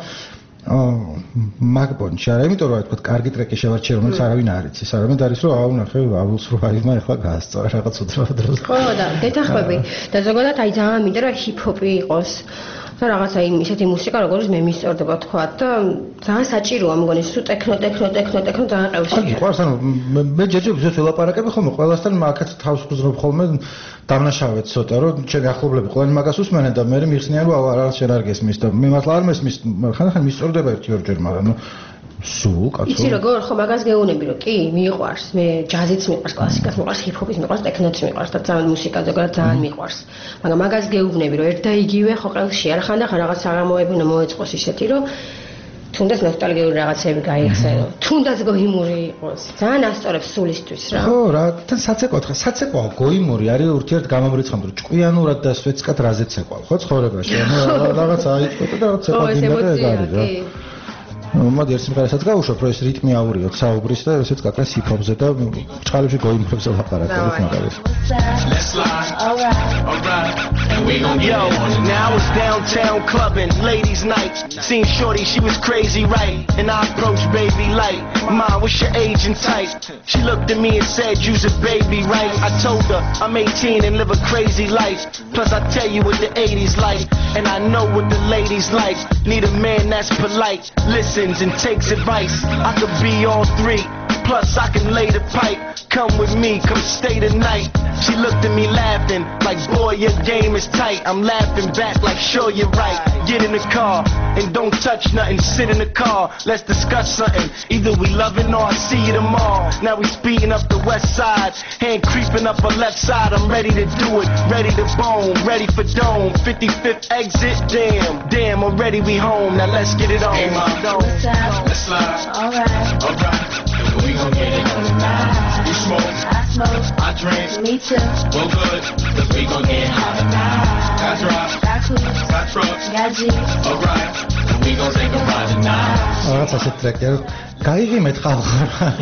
მაგბონში არა, იმიტომ რომ თქვა კარგი ტრეკი შევარჩიე, რომელიც არავინ არ იცის, არამედ არის რომ აუ ნახე, აულს რო აიღმა ახლა გაასწორა რაღაც უძრავ დროს. ხო და გეთახმები და ზოგადად აი ძალიან მინდა რომ ჰიპ-ჰოპი იყოს და რაღაცა იმ ისეთი მუსიკა, როგორც მე მისწორდება თქვა და ძალიან საჭიროა მგონი სულ ტექნო, ტექნო, ტექნო, ტექნო ძალიან ყევსია. აი, ყავს ანუ მე ჯერჯერ ვიზეთ ველაპარაკები ხოლმე ყველასთან მაგაც თავს ვგზნობ ხოლმე დამნაშავეთ ცოტა რომ ჩემი ახლობლები ყველანი მაგას უსმენენ და მე მიხსნიან რომ არა შენ არ გესმის და მე მართლა არ მესმის, ხან-ხან მისწორდება ერთი ორჯერ, მაგრამ ნუ სულ კაცო. იცი როგორ ხო მაგას გეუბნები რომ კი მიყვარს, მე ჯაზიც მიყვარს, კლასიკაც მიყვარს, ჰიპ-ჰოპიც მიყვარს, ტექნოც მიყვარს და ძალიან მუსიკა ზოგადად ძალიან მიყვარს. მაგრამ მაგას გეუბნები რომ ერთ და იგივე ხო ყელში არა ხანდახან რაღაც აღამოებინა მოეწყოს ისეთი რომ თუნდაც ნოსტალგიური რაღაცები გაიხსენო, თუნდაც გოიმური იყოს. ძალიან ასწორებს სულისთვის რა. ხო, რა, თან საცეკვაო, ხა საცეკვაო გოიმური არის ურთიერთ გამომრიცხავთ, რომ ჭკვიანურად და სვეცკად რაზე ცეკვავ, ხო ცხოვრებაში. რაღაც აიწყო და რაღაც ცეკვავ გინდა და ეგ არის რა. მოდი ერთ სიმღერასაც გავუშვებ, რომ ეს რიტმი აურიოთ საუბრის და ესეც გაკეთეს ჰიპ-ჰოპზე და ჭყალებში გოიმურებზე ლაპარაკობთ მაგალითად. Let's slide. All right. All right. And we gon' get Yo, now it's downtown clubbing, ladies' night. Seen Shorty, she was crazy, right? And I approached baby like, "Mom, what's your age and type?" She looked at me and said, "You's a baby, right?" I told her I'm eighteen and live a crazy life. Plus I tell you what the eighties like, and I know what the ladies like. Need a man that's polite, listens and takes advice. I could be all three. Plus I can lay the pipe. Come with me, come stay the night. She looked at me laughing, like boy your game is tight. I'm laughing back like sure you're right. Get in the car and don't touch nothing. Sit in the car, let's discuss something. Either we loving or I see you tomorrow. Now we speeding up the west side, hand creeping up her left side. I'm ready to do it, ready to bone, ready for dome. fifty-fifth exit, damn, damn already we home. Now let's get it on. Hey mom, what's up? Let's slide. All right. All right. We gon' get it on tonight. You smoke, I smoke, I drink, me too. well good, cause we gon' get hot tonight. Got drop, Got cruise, got trucks, got G's. alright, and we gon' take a ride tonight. რაღაც ასეთ ტრეკი არის. გაიგიმეთ ხალხო.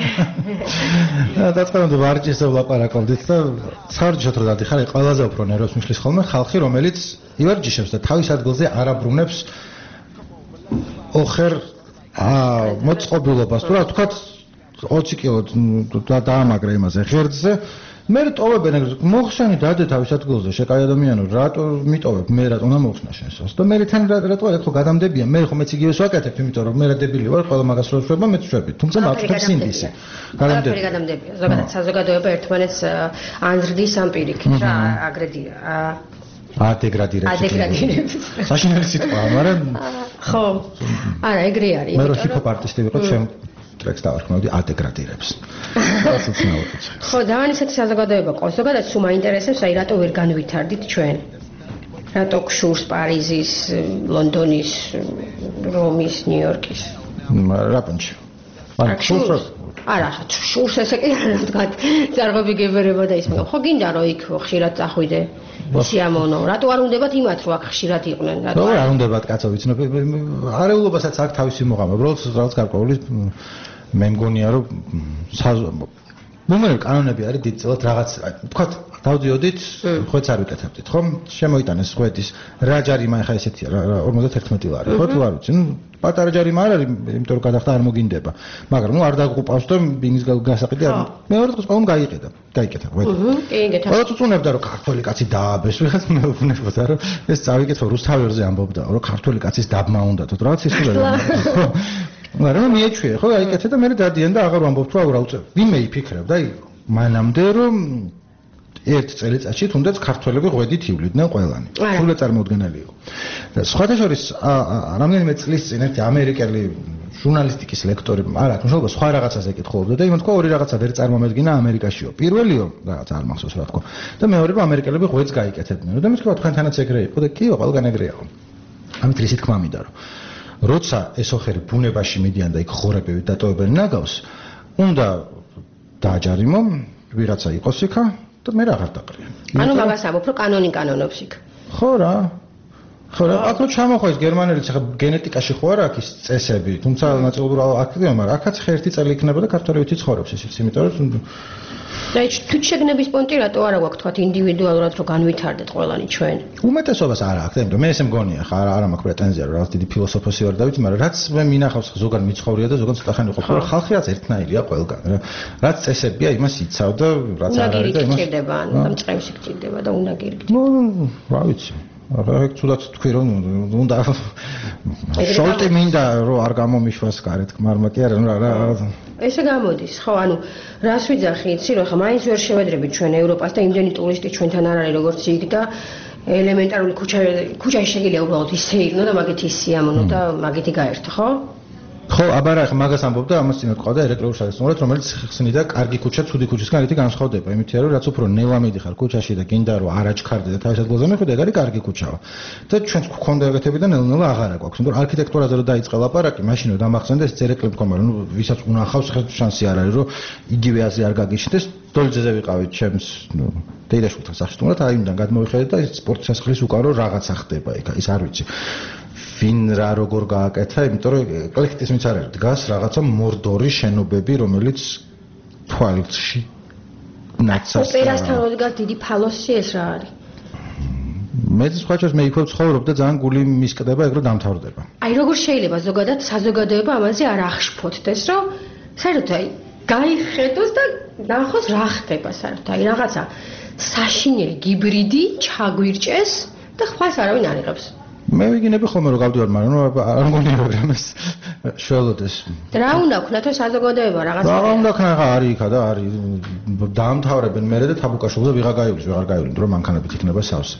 დაწყებამდე ვარჯიშზე ვლაპარაკობდით და საერთოდ რომ დადიხარ, ყველაზე უფრო ნერვებს მიშლის ხოლმე ხალხი, რომელიც ივარჯიშებს და თავის ადგილზე არ აბრუნებს ოხერ აა მოწყობილობას. თუ რა ვთქვათ ოცი კილო დაამაგრე იმაზე ღერძზე, მე ტოვებენ ეგრე მოხსენი დადე თავის ადგილზე, შეკაი ადამიანო, რატო მიტოვებ, მე რატო უნდა მოხსნა შენსას? და მე თან რატო ეხო გადამდებია, მე ხო მეც იგივეს ვაკეთებ, იმიტომ რომ მე რა დებილი ვარ, ყველა მაგას რო ვშვება, მეც ვშვები, თუმცა მაწუხებს ინდისი. გადამდებია. გადამდებია. ზოგადად საზოგადოება ერთმანეთს ანზრდის ამ პირიქით რა, აგრედი ადეგრადირებს. ადეგრადირებს. საშინელი სიტყვაა, მაგრამ ხო. არა, ეგრე არის. მე რო ჰიპ-ჰოპ არტისტი ვიყო, ჩემ ტრეკს დავარქმევდი ადეგრადირებს. ასე ცნაური. ხო, ძალიან ისეთი საზოგადოება ყავს. ზოგადად სულ მაინტერესებს, აი რატო ვერ განვითარდით ჩვენ. რატო გშურს პარიზის, ლონდონის, რომის, ნიუ-იორკის? რა პუნჩი? არა, გშურს არა, შურს ესე კი არა თქვა, წარღვები გებერება და ის მაგრამ ხო გინდა რომ იქ ხშირად წახვიდე სიამოვნო. რატო არ უნდებათ იმათ რომ აქ ხშირად იყვნენ? რატო არ უნდებათ კაცო ვიცნობ არეულობასაც აქვს თავისი მოღამა. უბრალოდ რაღაც გარკვეული მე მგონია რომ მომერ კანონები არის დიდწილად რაღაც თქვა დავდიოდით ხვეც არ ვიკეთებდით ხო? შემოიტანეს ხვედის რა ჯარიმა ახლა ესეთია ორმოცდაათი ლარი ხო თუ არ ვიცი? ნუ პატარა ჯარიმა არ არის, იმიტომ რომ გადახდა არ მოგინდება. მაგრამ ნუ არ დაგუყავს და ბინის გასაყიდე არ. მეორე დღეს ყველამ გაიყიდა, გაიკეთა ხვედი. კი, იგეთა. ყველა წუწუნებდა რომ ქართველი კაცი დააბეს, ვიღაც მეუბნებოდა რომ ეს წავიკეთო რუსთავერზე ამბობდა რომ ქართველი კაცის დაბმა უნდათო რაღაც ის უნდა. მაგრამ მიეჩვია ხო აიკეთე და მე დადიან და აღარ ვამბობ თუ აღარ უწევ. ვინმე იფიქრებდა აი მანამდე რომ ერთ წელიწადში თუნდაც ქართველები ღვედით ივლიდნენ ყველანი. სულ წარმოუდგენელი იყო. და სხვათა შორის რამდენიმე წლის წინ ერთი ამერიკელი ჟურნალისტიკის ლექტორი, არა, თუმცა სხვა რაღაცაზე კითხულობდა და იმან თქვა ორი რაღაცა ვერ წარმომედგინა ამერიკაშიო. პირველიო რაღაცა არ მახსოვს რა თქვა. და მეორე ამერიკელები ღვედს გაიკეთებდნენ. და მე თქვა თქვენთანაც ეგრე იყო და კიო, ყველგან ეგრეა. ამით რისი თქმა მინდა რომ როცა ესოხერი ბუნებაში მიდიან და იქ ხორებებით დატოვებენ ნაგავს, უნდა დააჯარიმო, ვიღაცა იყოს იქა და მე რა აღარ დაყრია. ანუ მაგას ამბობ, რომ კანონი კანონობს იქ. ხო რა. ხო რა, აქ რო ჩამოხვა ის გერმანელიც ახლა გენეტიკაში ხო არა აქ ის წესები, თუმცა ნაწილობრივ აქტივია, მაგრამ აქაც ხერთი წელი იქნება და ქართველებიც ცხოვრობს ისიც, იმიტომ რომ და თუ შეგნების პონტი რატო არა გვაქვს თქვა ინდივიდუალურად რომ განვითარდეთ ყველანი ჩვენ? უმეტესობას არა აქვს, იმიტომ მე ესე მგონია, ხა არა მაქვს პრეტენზია რომ რაღაც დიდი ფილოსოფოსი ვარ და ვიცი, მაგრამ რაც მე მინახავს ზოგან მიცხოვრია და ზოგან ცოტა ხანი ყოფილი, ხალხი რაც ერთნაირია ყველგან რა. რაც წესებია, იმას იცავ და რაც არ არის და იმას გირგდება, ანუ და მწყემსი გჭირდება და უნდა გირგდება. ნუ, რა ვიცი. ახლა ეგ თუდაც თქვი რომ უნდა შოლტი მინდა რომ არ გამომიშვას გარეთ ხმარმა კი არა რა რა ესე გამოდის ხო ანუ რას ვიძახი იცი რომ ხა მაინც ვერ შევედრებით ჩვენ ევროპას და იმდენი ტურისტი ჩვენთან არ არის როგორც იქ და ელემენტარული ქუჩა ქუჩაში შეგიძლია უბრალოდ ისე ირნო და მაგით ისიამონო და მაგითი გაერთო ხო ხო, აბარა ახლა მაგას ამბობ და ამას წინათ ყავდა ელექტროულ შეგრძნულად, რომელიც ხსნიდა კარგი ქუჩა, ცუდი ქუჩისგან ერთი განსხვავდება. იმითია რომ რაც უფრო ნელა მიდიხარ ქუჩაში და გინდა რომ არ აჩქარდე და თავის ადგილზე მიხვიდე, ეგ არის კარგი ქუჩაა. და ჩვენც გქონდა ეგეთები და ნელ-ნელა აღარა გვაქვს. იმიტომ რომ არქიტექტურაზე რომ დაიწყე ლაპარაკი, მაშინ რომ დამახსენდა ეს წერეკლი მქონდა, რომ ვისაც უნახავს, ხა შანსი არ არის რომ იგივე აზრი არ გაგიჩნდეს. დოლიძეზე ვიყავით ჩემს, ნუ, დეიდაშვილთან სახში თუმცა აი იმდან გადმოვიხედეთ და ეს სპორტის სასახლის უკან რომ რაღაცა ხდება იქ, ის არ ვიცი. ვინ რა როგორ გააკეთა, იმიტომ რომ კოლექტივიც არ არის დგას რაღაცა მორდორის შენობები, რომელიც თვალში ნაცავს. ოპერასთან როდგას დიდი ფალოსი ეს რა არის? მე სხვა ჩას მე იქვე ვცხოვრობ და ძალიან გული მისკდება ეგ რომ დამთავრდება. აი როგორ შეიძლება ზოგადად საზოგადოება ამაზე არ აღშფოთდეს, რომ საერთოდ აი გაიხედოს და ნახოს რა ხდება საერთოდ. აი რაღაცა საშინელი გიბრიდი ჩაგვირჭეს და ხვალს არავინ არ იღებს. მე ვიგინები ხოლმე რომ გავდივარ, მაგრამ არ მგონია რომ ეს შველოდეს. რა უნდა ქნათ საზოგადოება რაღაც? რა უნდა ქნა ხა არის იქა და არის დაამთავრებენ მერე და თაბუკაშვილზე ვიღა გაივლის, ვიღარ გაივლის, რომ მანქანებით იქნება სავსე.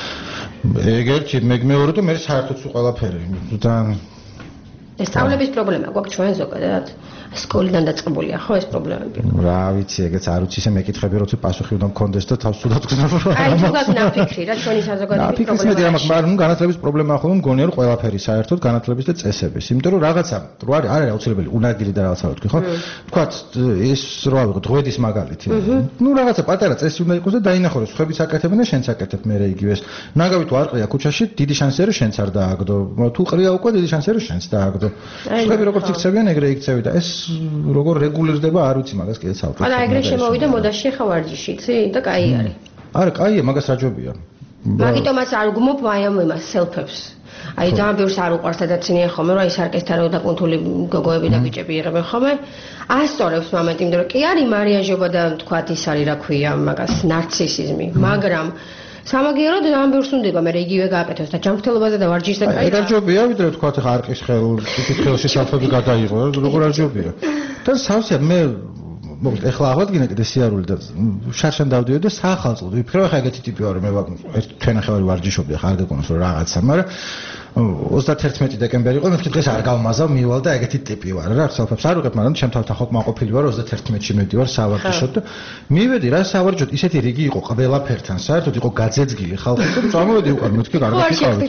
ეგ ერთი, მე მეორე და მე საერთოდ სულ ყველაფერი. და ეს სწავლების პრობლემა გვაქვს ჩვენ ზოგადად. სკოლიდან დაწყებულია ხო ეს პრობლემები? რა ვიცი, ეგეც არ ვიცი, ისე მეკითხები როცა პასუხი უნდა მქონდეს და თავს თუდად გზნობ. აი თუ გაგნაფიქრი რა ჩვენი საზოგადოების პრობლემა. მაგრამ ნუ განათლების პრობლემა ხო მგონია რომ ყველაფერი საერთოდ განათლების და წესების. იმიტომ რომ რაღაცა რო არის, არ არის აუცილებელი უნაგირი და რაღაცა ვთქვი ხო? თქვათ ეს რო ავიღოთ ღვედის მაგალითი. ნუ რაღაცა პატარა წესი უნდა იყოს და დაინახო რომ სხვები საკეთებენ და შენც აკეთებ მე ეგივეს. ნაგავი თუ არ ყრია ქუჩაში, დიდი შანსია რომ შენც არ დააგდო. თუ ყრია უკვე დიდი შანსია რომ შენც დააგდო. სხვები როგორც იქცევიან, ეგრე იქცევი და ეს როგორ რეგულირდება არ ვიცი მაგას კიდე საუბრობ. არა ეგრე შემოვიდა მოდაში ხა ვარჯიში, ცი და კაი არის. არა, კაია, მაგას რაჯობია. მაგიტომაც არ გმობ მაიამ იმას სელფებს. აი ძალიან ბევრს არ უყვარს და დაცინიან ხოლმე რომ ის არკესთან რო დაკუნთული გოგოები და ბიჭები იღებენ ხოლმე. ასწორებს მომენტი, იმიტომ რომ კი არის მარიაჟობა და თქვათ ის არის რა ქვია მაგას ნარცისიზმი, მაგრამ სამაგიეროდ ძალიან ბევრს უნდება მე იგივე გააკეთოს და ჯანმრთელობაზე და ვარჯიშზე კაი. რა ჯობია, ვიდრე თქვათ ხა არკის ხელ, თითქოს ხელში საფები გადაიღო, როგორ არ ჯობია. და სავსე მე მოკლედ ეხლა აღვადგინე კიდე სიარული და შარშან დავდიოდი და საახალწლო ვიფიქრე ხა ეგეთი ტიპი ვარ მე ერთ თვენახევარი ვარჯიშობდი ხა არ გეკონოს რომ რაღაცა მაგრამ ოცდაათერთმეტი დეკემბერი იყო მე ვთქვი დღეს არ გავმაზავ მივალ და ეგეთი ტიპი ვარ რა ხელფებს არ ვიყებ მაგრამ ჩემ თავთან ხო მაყოფილი ვარ ოცდაათერთმეტში მივდივარ სავარჯიშოდ და მივედი რა სავარჯიშოდ ისეთი რიგი იყო ყველაფერთან საერთოდ იყო გაძეძგილი ხალხი და წამოვედი უკან მეთქი კარგად იყავი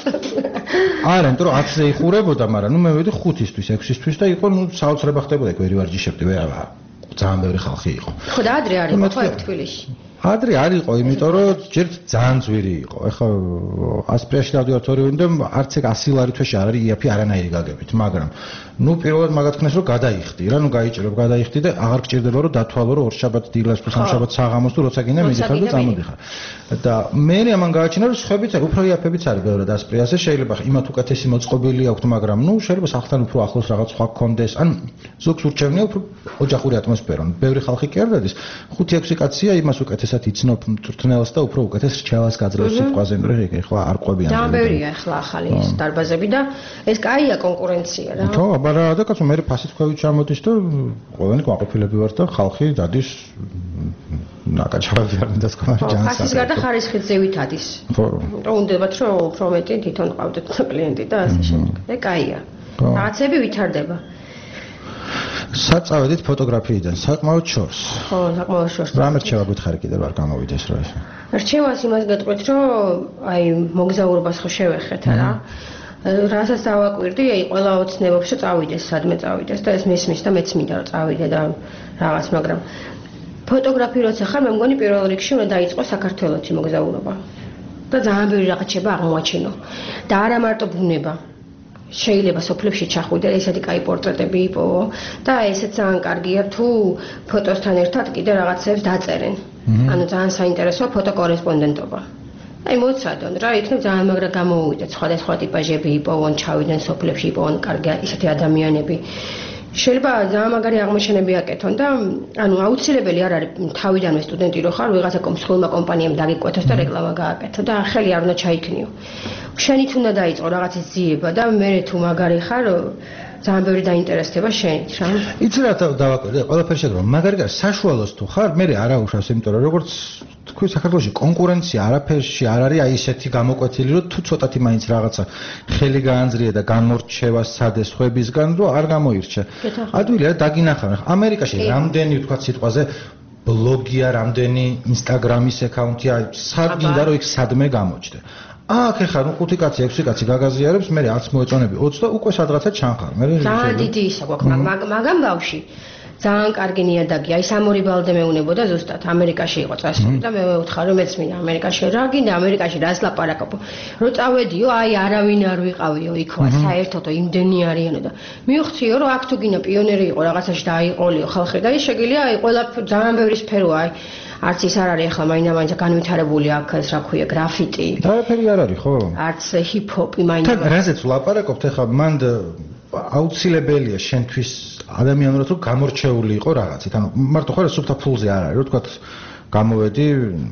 არა იმიტომ რომ ათზე იხურებოდა მაგრამ ნუ მე ვედი ხუთისთვის ექვსისთვის და იყო ნუ საოცრება ხდებოდა ეგ ვერი ვარჯიშებდი ვერავა ძალიან ბევრი ხალხი იყო ხო და ადრე არ იყო ხო თბილისში ადრე არ იყო იმიტომ რომ ჯერ ძალიან ძვირი იყო ეხლა ასპრიაში დავდივართ ორი ვინდა არც ეგ ასი ლარი თვეში არ არის იაფი არანაირი გაგებით მაგრამ ნუ პირველად მაგათქნეს რომ გადაიხდი რა ნუ გაიჭირო გადაიხდი და აღარ გჭირდება რომ დათვალო რომ ორშაბათ დილას თუ სამშაბათ საღამოს თუ როცა გინდა მიდიხარ და წამოდიხარ და მე ამან გააჩინა რომ სხვებიც არ უფრო იაფებიც არის ბევრად ასპრიაზე შეიძლება იმათ უკეთესი მოწყობილი აქვთ მაგრამ ნუ შეიძლება სახლთან უფრო ახლოს რაღაც სხვა გქონდეს ან ზოგს ურჩევნია უფრო ოჯახური ატმოსფერო ბევრი ხალხი კი არ დადის ხუთი ექვსი კაცია იმას უკეთესად იცნობ მწვრთნელს და უფრო უკეთეს რჩევას გაძლევს სიტყვაზე რომ ეხლა არ ყვებიან ძალიან ბევრია ეხლა ახალი დარბაზები და ეს კაია კონკურენცია რა ხო აბარა და კაცო მე ფასით ქვევით ჩამოდის და ყველანი კმაყოფილები ვარ და ხალხი დადის ნაკაჩავები არ მინდა თქვა ჯანსაღი ფასის გარდა ხარისხით ზევით ადის ხო რომ უნდებათ რომ უფრო მეტი თვითონ ყავდეთ კლიენტი და ასე შემდეგ და კაია რაღაცები ვითარდება საწავედით ფოტოგრაფიიდან საკმაოდ შორს ხო საკმაოდ შორს რა მერჩევა გითხარი კიდევ არ გამოვიდეს რა ეს რჩევას იმას გეტყვით რომ აი მოგზაურობას ხო შევეხეთ რა რასაც დავაკვირდი აი ყველა ოცნებობს რომ წავიდეს სადმე წავიდეს და ეს მისმის და მეც მინდა რომ წავიდე და რაღაც მაგრამ ფოტოგრაფი როცა ხარ მე მგონი პირველ რიგში უნდა დაიწყო საქართველოში მოგზაურობა და ძალიან ბევრი რაღაც შეება აღმოაჩინო და არა მარტო ბუნება შეიძლება სოფლებში ჩახვიდე ესეთი კაი პორტრეტები იპოვო და ესეც ძალიან კარგია თუ ფოტოსთან ერთად კიდე რაღაცებს დაწერენ ანუ ძალიან საინტერესოა ფოტოკორესპონდენტობა აი მოცადონ რა იქნებ ძალიან მაგრა გამოუვიდეთ სხვადასხვა ტიპაჟები იპოვონ ჩავიდნენ სოფლებში იპოვონ კარგი ისეთი ადამიანები შეიძლება ძალიან მაგარი აღმოჩენები აკეთონ და ანუ აუცილებელი არ არის თავიდანვე სტუდენტი რო ხარ ვიღაცა მსხვილმა კომპანიამ დაგიკვეთოს და რეკლამა გააკეთო და ახალი არ უნდა ჩაიქნიო შენით უნდა დაიწყო რაღაცის ძიება და მე თუ მაგარი ხარ ძალიან ბევრი დაინტერესდება შენით რა იცი რა დავაკვირდი ყველაფერი შეგრო მაგარი გარ საშუალოს თუ ხარ მე არ აუშავს იმიტომ რომ როგორც თქვი საქართველოში კონკურენცია არაფერში არ არის აი ესეთი გამოკვეთილი რომ თუ ცოტათი მაინც რაღაცა ხელი გაანძრია და განმორჩევა სადეს ხვებისგან რომ არ გამოირჩე ადვილია დაგინახავენ ამერიკაში რამდენი თქვა სიტყვაზე ბლოგია რამდენი ინსტაგრამის აკაუნტია სად გინდა რომ იქ სადმე გამოჩნდე აქ ეხლა ნუ ხუთი კაცი ექვსი კაცი გაგაზიარებს მე არც მოეწონები ოცი და უკვე სადღაცა ჩანხარ მე ძალიან დიდი ისა გვაქვს მაგამ ბავში ძალიან კარგი ნიადაგია ის ამორი ბალდე მეუნებოდა ზუსტად ამერიკაში იყო წასული და მე ვუთხარ რომ მეც მინდა ამერიკაში რა გინდა ამერიკაში რას ლაპარაკობ რო წავედიო აი არავინ არ ვიყავიო იქვა საერთოდ იმდენი არიანო და მივხვდიო რომ აქ თუ გინდა პიონერი იყო რაღაცაში დააიყოლიო ხალხი და ის შეგიძლია აი ყველა ძალიან ბევრი სფეროა აი არც ის არ არის ახლა მაინდა-მაინც განვითარებული აქ ეს რა ქვია გრაფიტი არაფერი არ არის ხო არც ჰიპ-ჰოპი მაინდა თან რაზეც ვლაპარაკობთ ახლა მანდ აუცილებელია შენთვის ადამიანურად რომ გამორჩეული იყო რაღაცით ანუ მარტო ხარ სუფთა ფულზე არ არის რომ თქვა გამოვედი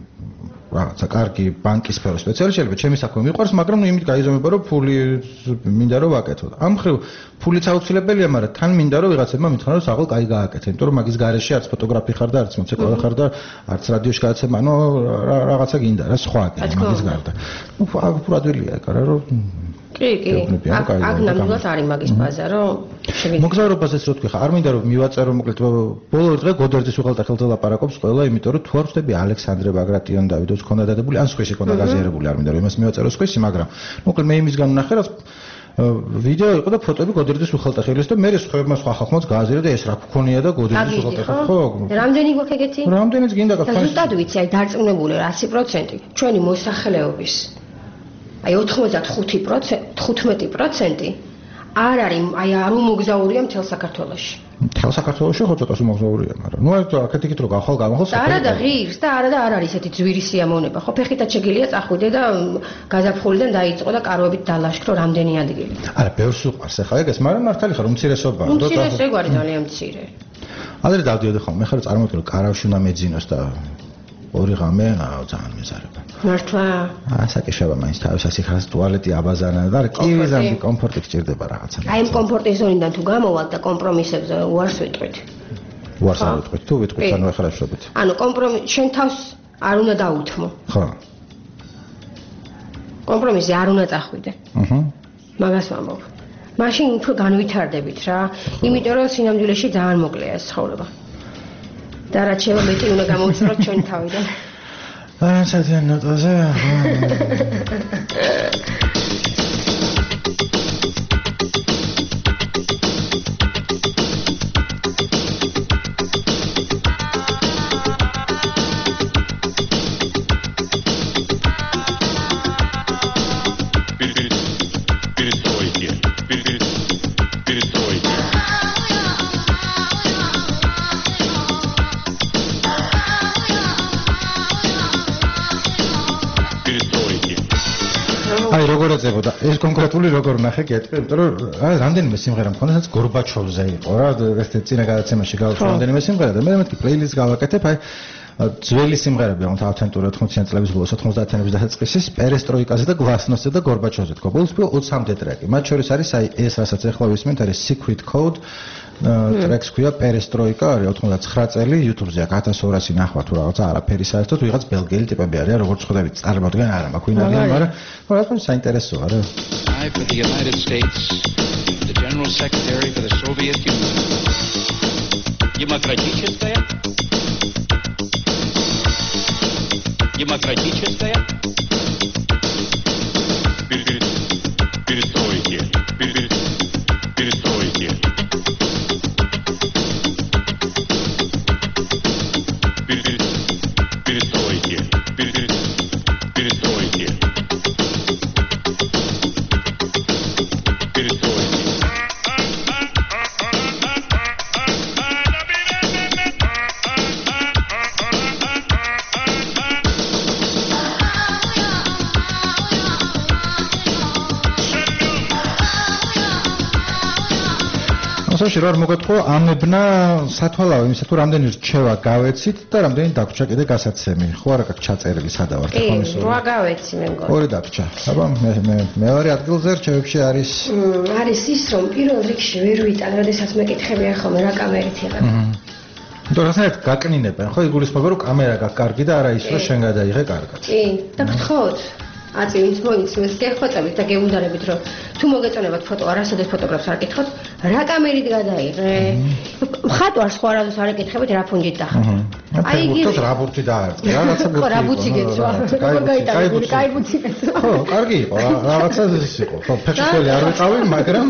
რაღაცა კარგი ბანკის სფეროს სპეციალისტი შეიძლება ჩემი საქმე მიყვარს მაგრამ ნუ იმით გაიზომება რომ ფული მინდა რომ ვაკეთო ამ ხრივ ფულიც აუცილებელია მაგრამ თან მინდა რომ ვიღაცებმა მითხრა რომ საყოველთაო კაი გააკეთე იმიტომ რომ მაგის გარეშე არც ფოტოგრაფი ხარ და არც მოცეკვავე ხარ და არც რადიოში გადაცემა ანუ რაღაცა გინდა რა სხვა მაგის გარდა ნუ ფურადვილია ეკარა რომ კი კი აქ ნამდვილად არის მაგის ბაზა რომ მოგზაურობაზეც რო თქვი ხა არ მინდა რომ მივაწერო მოკლედ ბოლო დღე გოდერძის უღელტეხილზე ლაპარაკობს ყველა იმიტომ რომ თუ არ ვხვდები ალექსანდრე ბაგრატიონ დავიდოც ქონდა დადებული ან სხვისი ქონდა გაზიარებული არ მინდა რომ იმას მივაწერო სხვისი მაგრამ მოკლედ მე იმისგან ვნახე რა ვიდეო იყო და ფოტოები გოდერძის უღელტეხილის და მე სხვებმა სხვა ხალხმაც გააზიარა და ეს რა გქონია და გოდერძის უღელტეხილი ხო რამდენი გვაქვს ეგეთი რამდენიც გინდა გქონდეს ზუსტად ვიცი აი დარწმუნებული რასი პროცენტი ჩვენი მოსახლეობის აი ოცდახუთი პროცენტი თხუთმეტი პროცენტი არ არის აი არ უმოგზაურია მთელ საქართველოში. მთელ საქართველოში ხო ცოტას უმოგზაურია, მაგრამ ნუ აი აქეთ იქით რო გახვალ გამახვალ და არა და ღირს და არა და არ არის ესეთი ძვირი სიამოვნება. ხო ფეხითაც შეგიძლია წახვიდე და გაზაფხულიდან დაიწყო და კაროებით დალაშქრო რამდენი ადგილი. არა, ბევრს უყვარს ახლა ეგეს, მაგრამ მართალი ხარ უმცირესობაა. უმცირესობა ეგ არის ძალიან მცირე. ადრე დავდიოდი ხომ, მე ხარ წარმოვიდგინე რომ კარავში უნდა მეძინოს და ორი ღამე ძალიან მეზარება. მართლა? ასაკი შევა მაინც თავისას იქაც ტუალეტი აბაზანა და კივიზამი კომფორტი გჭირდება რაღაცა. აი ამ კომფორტის ზონიდან თუ გამოვალთ და კომპრომისებზე უარს ვიტყვით. უარს არ ვიტყვით თუ ვიტყვით ანუ ახლა შევხვდით ანუ კომპრომისი შენ თავს არ უნდა დაუთმო ხო კომპრომისი არ უნდა წახვიდე აჰა მაგას ვამბობ მაშინ უფრო განვითარდებით რა იმიტომ რომ სინამდვილეში ძალიან მოკლეა ეს ცხოვრება და რაც შევა მეტი უნდა გამოვწეროთ ჩვენ თავიდან აა საერთოდ ნოტაზე აი როგორ ეწებოდა ეს კონკრეტული როგორ ნახე კეთე იმიტომ რომ აი რამდენიმე სიმღერა მქონდა სადაც გორბაჩოვზე იყო რა ეს წინა გადაცემაში გავხსნა რამდენიმე სიმღერა და მე მეთქი პლეილისტს გავაკეთებ აი ძველი სიმღერები ამ ავთენტურად ოცდაათი წლების ბოლოს ოცდაათიანების დასაწყისის პერესტროიკაზე და გლასნოსზე და გორბაჩოვზე თქო ბოლოს ოცამდე ტრეკი მათ შორის არის აი ეს რასაც ახლა ვისმენთ არის Secret Code ტრეკს ქვია პერესტროიკა არის ოცდათვრამეტი წელი YouTube-ზე აქვს ათას ორასი ნახვა თუ რაღაცა არაფერი საერთოდ ვიღაც ბელგიელი ტიპები არიან როგორც ხვდებით წარმოადგენ არა მაქვს ვინ არიან მაგრამ რა თქმა უნდა საინტერესოა რა I for the United States the General Secretary for the Soviet Union демократическая демократическая перестройки перестройки перестройки перестройки საშუალო არ მოგეთხოვა ამებნა სათვალავე იმისა თუ რამდენი რჩევა გავეცით და რამდენი დაგვრჩა კიდე გასაცემი ხო არა გაქვს ჩაწერილი სადავარ ხო ის რა გავეცი მე მგონი ორი დაგვრჩა აბა მე მე მეორე ადგილზე რჩევებში არის არის ის რომ პირველ რიგში ვერ ვიტან როდესაც მეკითხებიან ხოლმე რა კამერით იღებ და რასაც გაკნინებენ ხო იგულისხმება რომ კამერა გაქვს კარგი და არა ის რომ შენ გადაიღე კარგად კი და გთხოვთ აწი ვინც მოიცმეს გეხოწებით და გეუნდარებით რომ თუ მოგეწონებათ ფოტო არასოდეს ფოტოგრაფს არ კითხოთ რა კამერით გადაიღე მხატვარს ხო არასოდეს არ ეკითხებით რა ფუნჯით დახარ აი იგი რა ბურთი დაარტყი რაღაცა ბურთი რა ბურთი გეცვა გაიტანებული კაი ბურთი გეცვა ხო კარგი იყო რაღაცა ის იყო ხო ფეხშუელი არ ვიყავი მაგრამ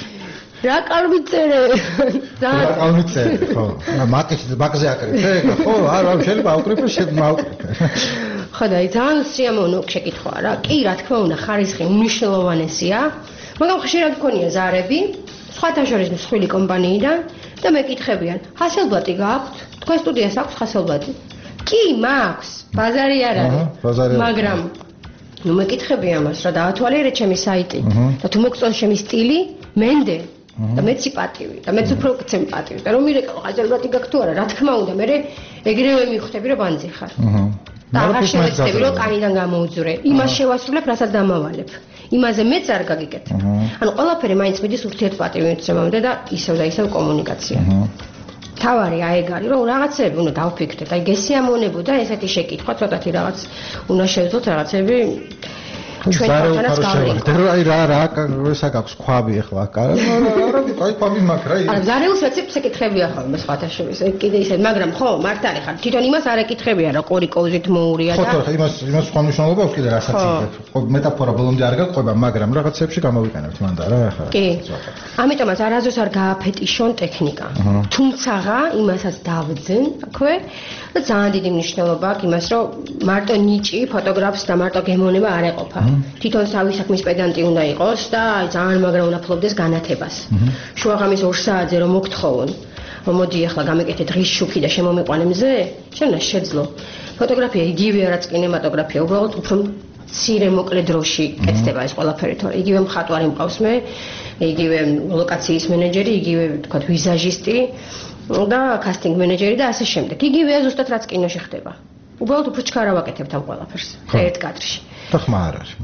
რა კარგი წერე რა კარგი წერე ხო მაკეში ბაკზე აკრიფე ხო არა შეიძლება აუკრიფე შემაუკრიფე ხო და ძალიან სიამოვნო შეკითხვაა რა კი რა თქმა უნდა ხარისხი უმნიშვნელოვანესია მაგრამ ხშირად გქონია ზარები სხვათა შორის მსხვილი კომპანიიდან და მეკითხებიან ხასელბლატი გაქვთ თქვენ სტუდიას აქვს ხასელბლატი კი მაქვს ბაზარი არ არის მაგრამ ნუ მეკითხები ამას რა დაათვალიერე ჩემი საიტი და თუ მოგწონს ჩემი სტილი მენდე და მეც სიპატივი და მეც უფრო გცემ პატივი და რომ მირეკავ ხასელბლატი გაქვთ თუ არა რა თქმა უნდა მე ეგრევე მიხვდები რომ ბანძი ხარ და აღარ შევეცდები რომ კანიდან გამოუძვრე იმას შევასრულებ რასაც დამავალებ იმაზე მეც არ გაგიკეთ ანუ ყველაფერი მაინც მიდის ურთიერთპატივი მიცემამდე და ისევ და ისევ კომუნიკაცია თავარი აი ეგ არის რომ რაღაცები უნდა დავფიქრდეთ აი გესიამოვნებოდა ესეთი შეკითხვა ცოტათი რაღაც უნდა შევძლოთ რაღაცები ჩვენ თვითონაც გავიგოთ აი რა რა ესა გაქვს ქვაბი ახლა კარა არა აი ქვაბი მაქვს რა არა ზარეულს ეცებ შეკითხებია ხოლმე სხვათა შორის ეგ კიდე ისე მაგრამ ხო მართალი ხარ თვითონ იმას არ ეკითხებია რა ყური კოუზით მოურია და ხო ხო იმას იმას სხვა მნიშვნელობა აქვს კიდე რასაც იგებ ხო მეტაფორა ბოლომდე არ გაყვება მაგრამ რაღაცებში გამოვიყენებთ მანდა რა ახლა კი ამიტომაც არაზოს არ გააფეტიშონ ტექნიკა თუმცაღა იმასაც დავძენ აქვე და ძალიან დიდი მნიშვნელობა აქვს იმას რომ მარტო ნიჭი ფოტოგრაფს და მარტო გემოვნება არ ეყოფა თვითონ თავის საქმის პედანტი უნდა იყოს და ძალიან მაგრა უნდა ფლობდეს განათებას. შუაღამის ორ საათზე რომ მოგთხოვონ, რომ მოდი ახლა გამეკეთე დღის შუქი და შემომიყვანე მზე, შენ უნდა შეძლო. ფოტოგრაფია იგივე რაც კინემატოგრაფია, უბრალოდ უფრო მცირე მოკლე დროში კეთდება ეს ყველაფერი, თორე იგივე მხატვარი მყავს მე, იგივე ლოკაციის მენეჯერი, იგივე თქვა ვიზაჟისტი და კასტინგ მენეჯერი და ასე შემდეგ. იგივეა ზუსტად რაც კინოში ხდება. უბრალოდ უფრო ჩქარა ვაკეთებთ ამ ყველაფერს ერთ კადრში. და ხმა არ არის.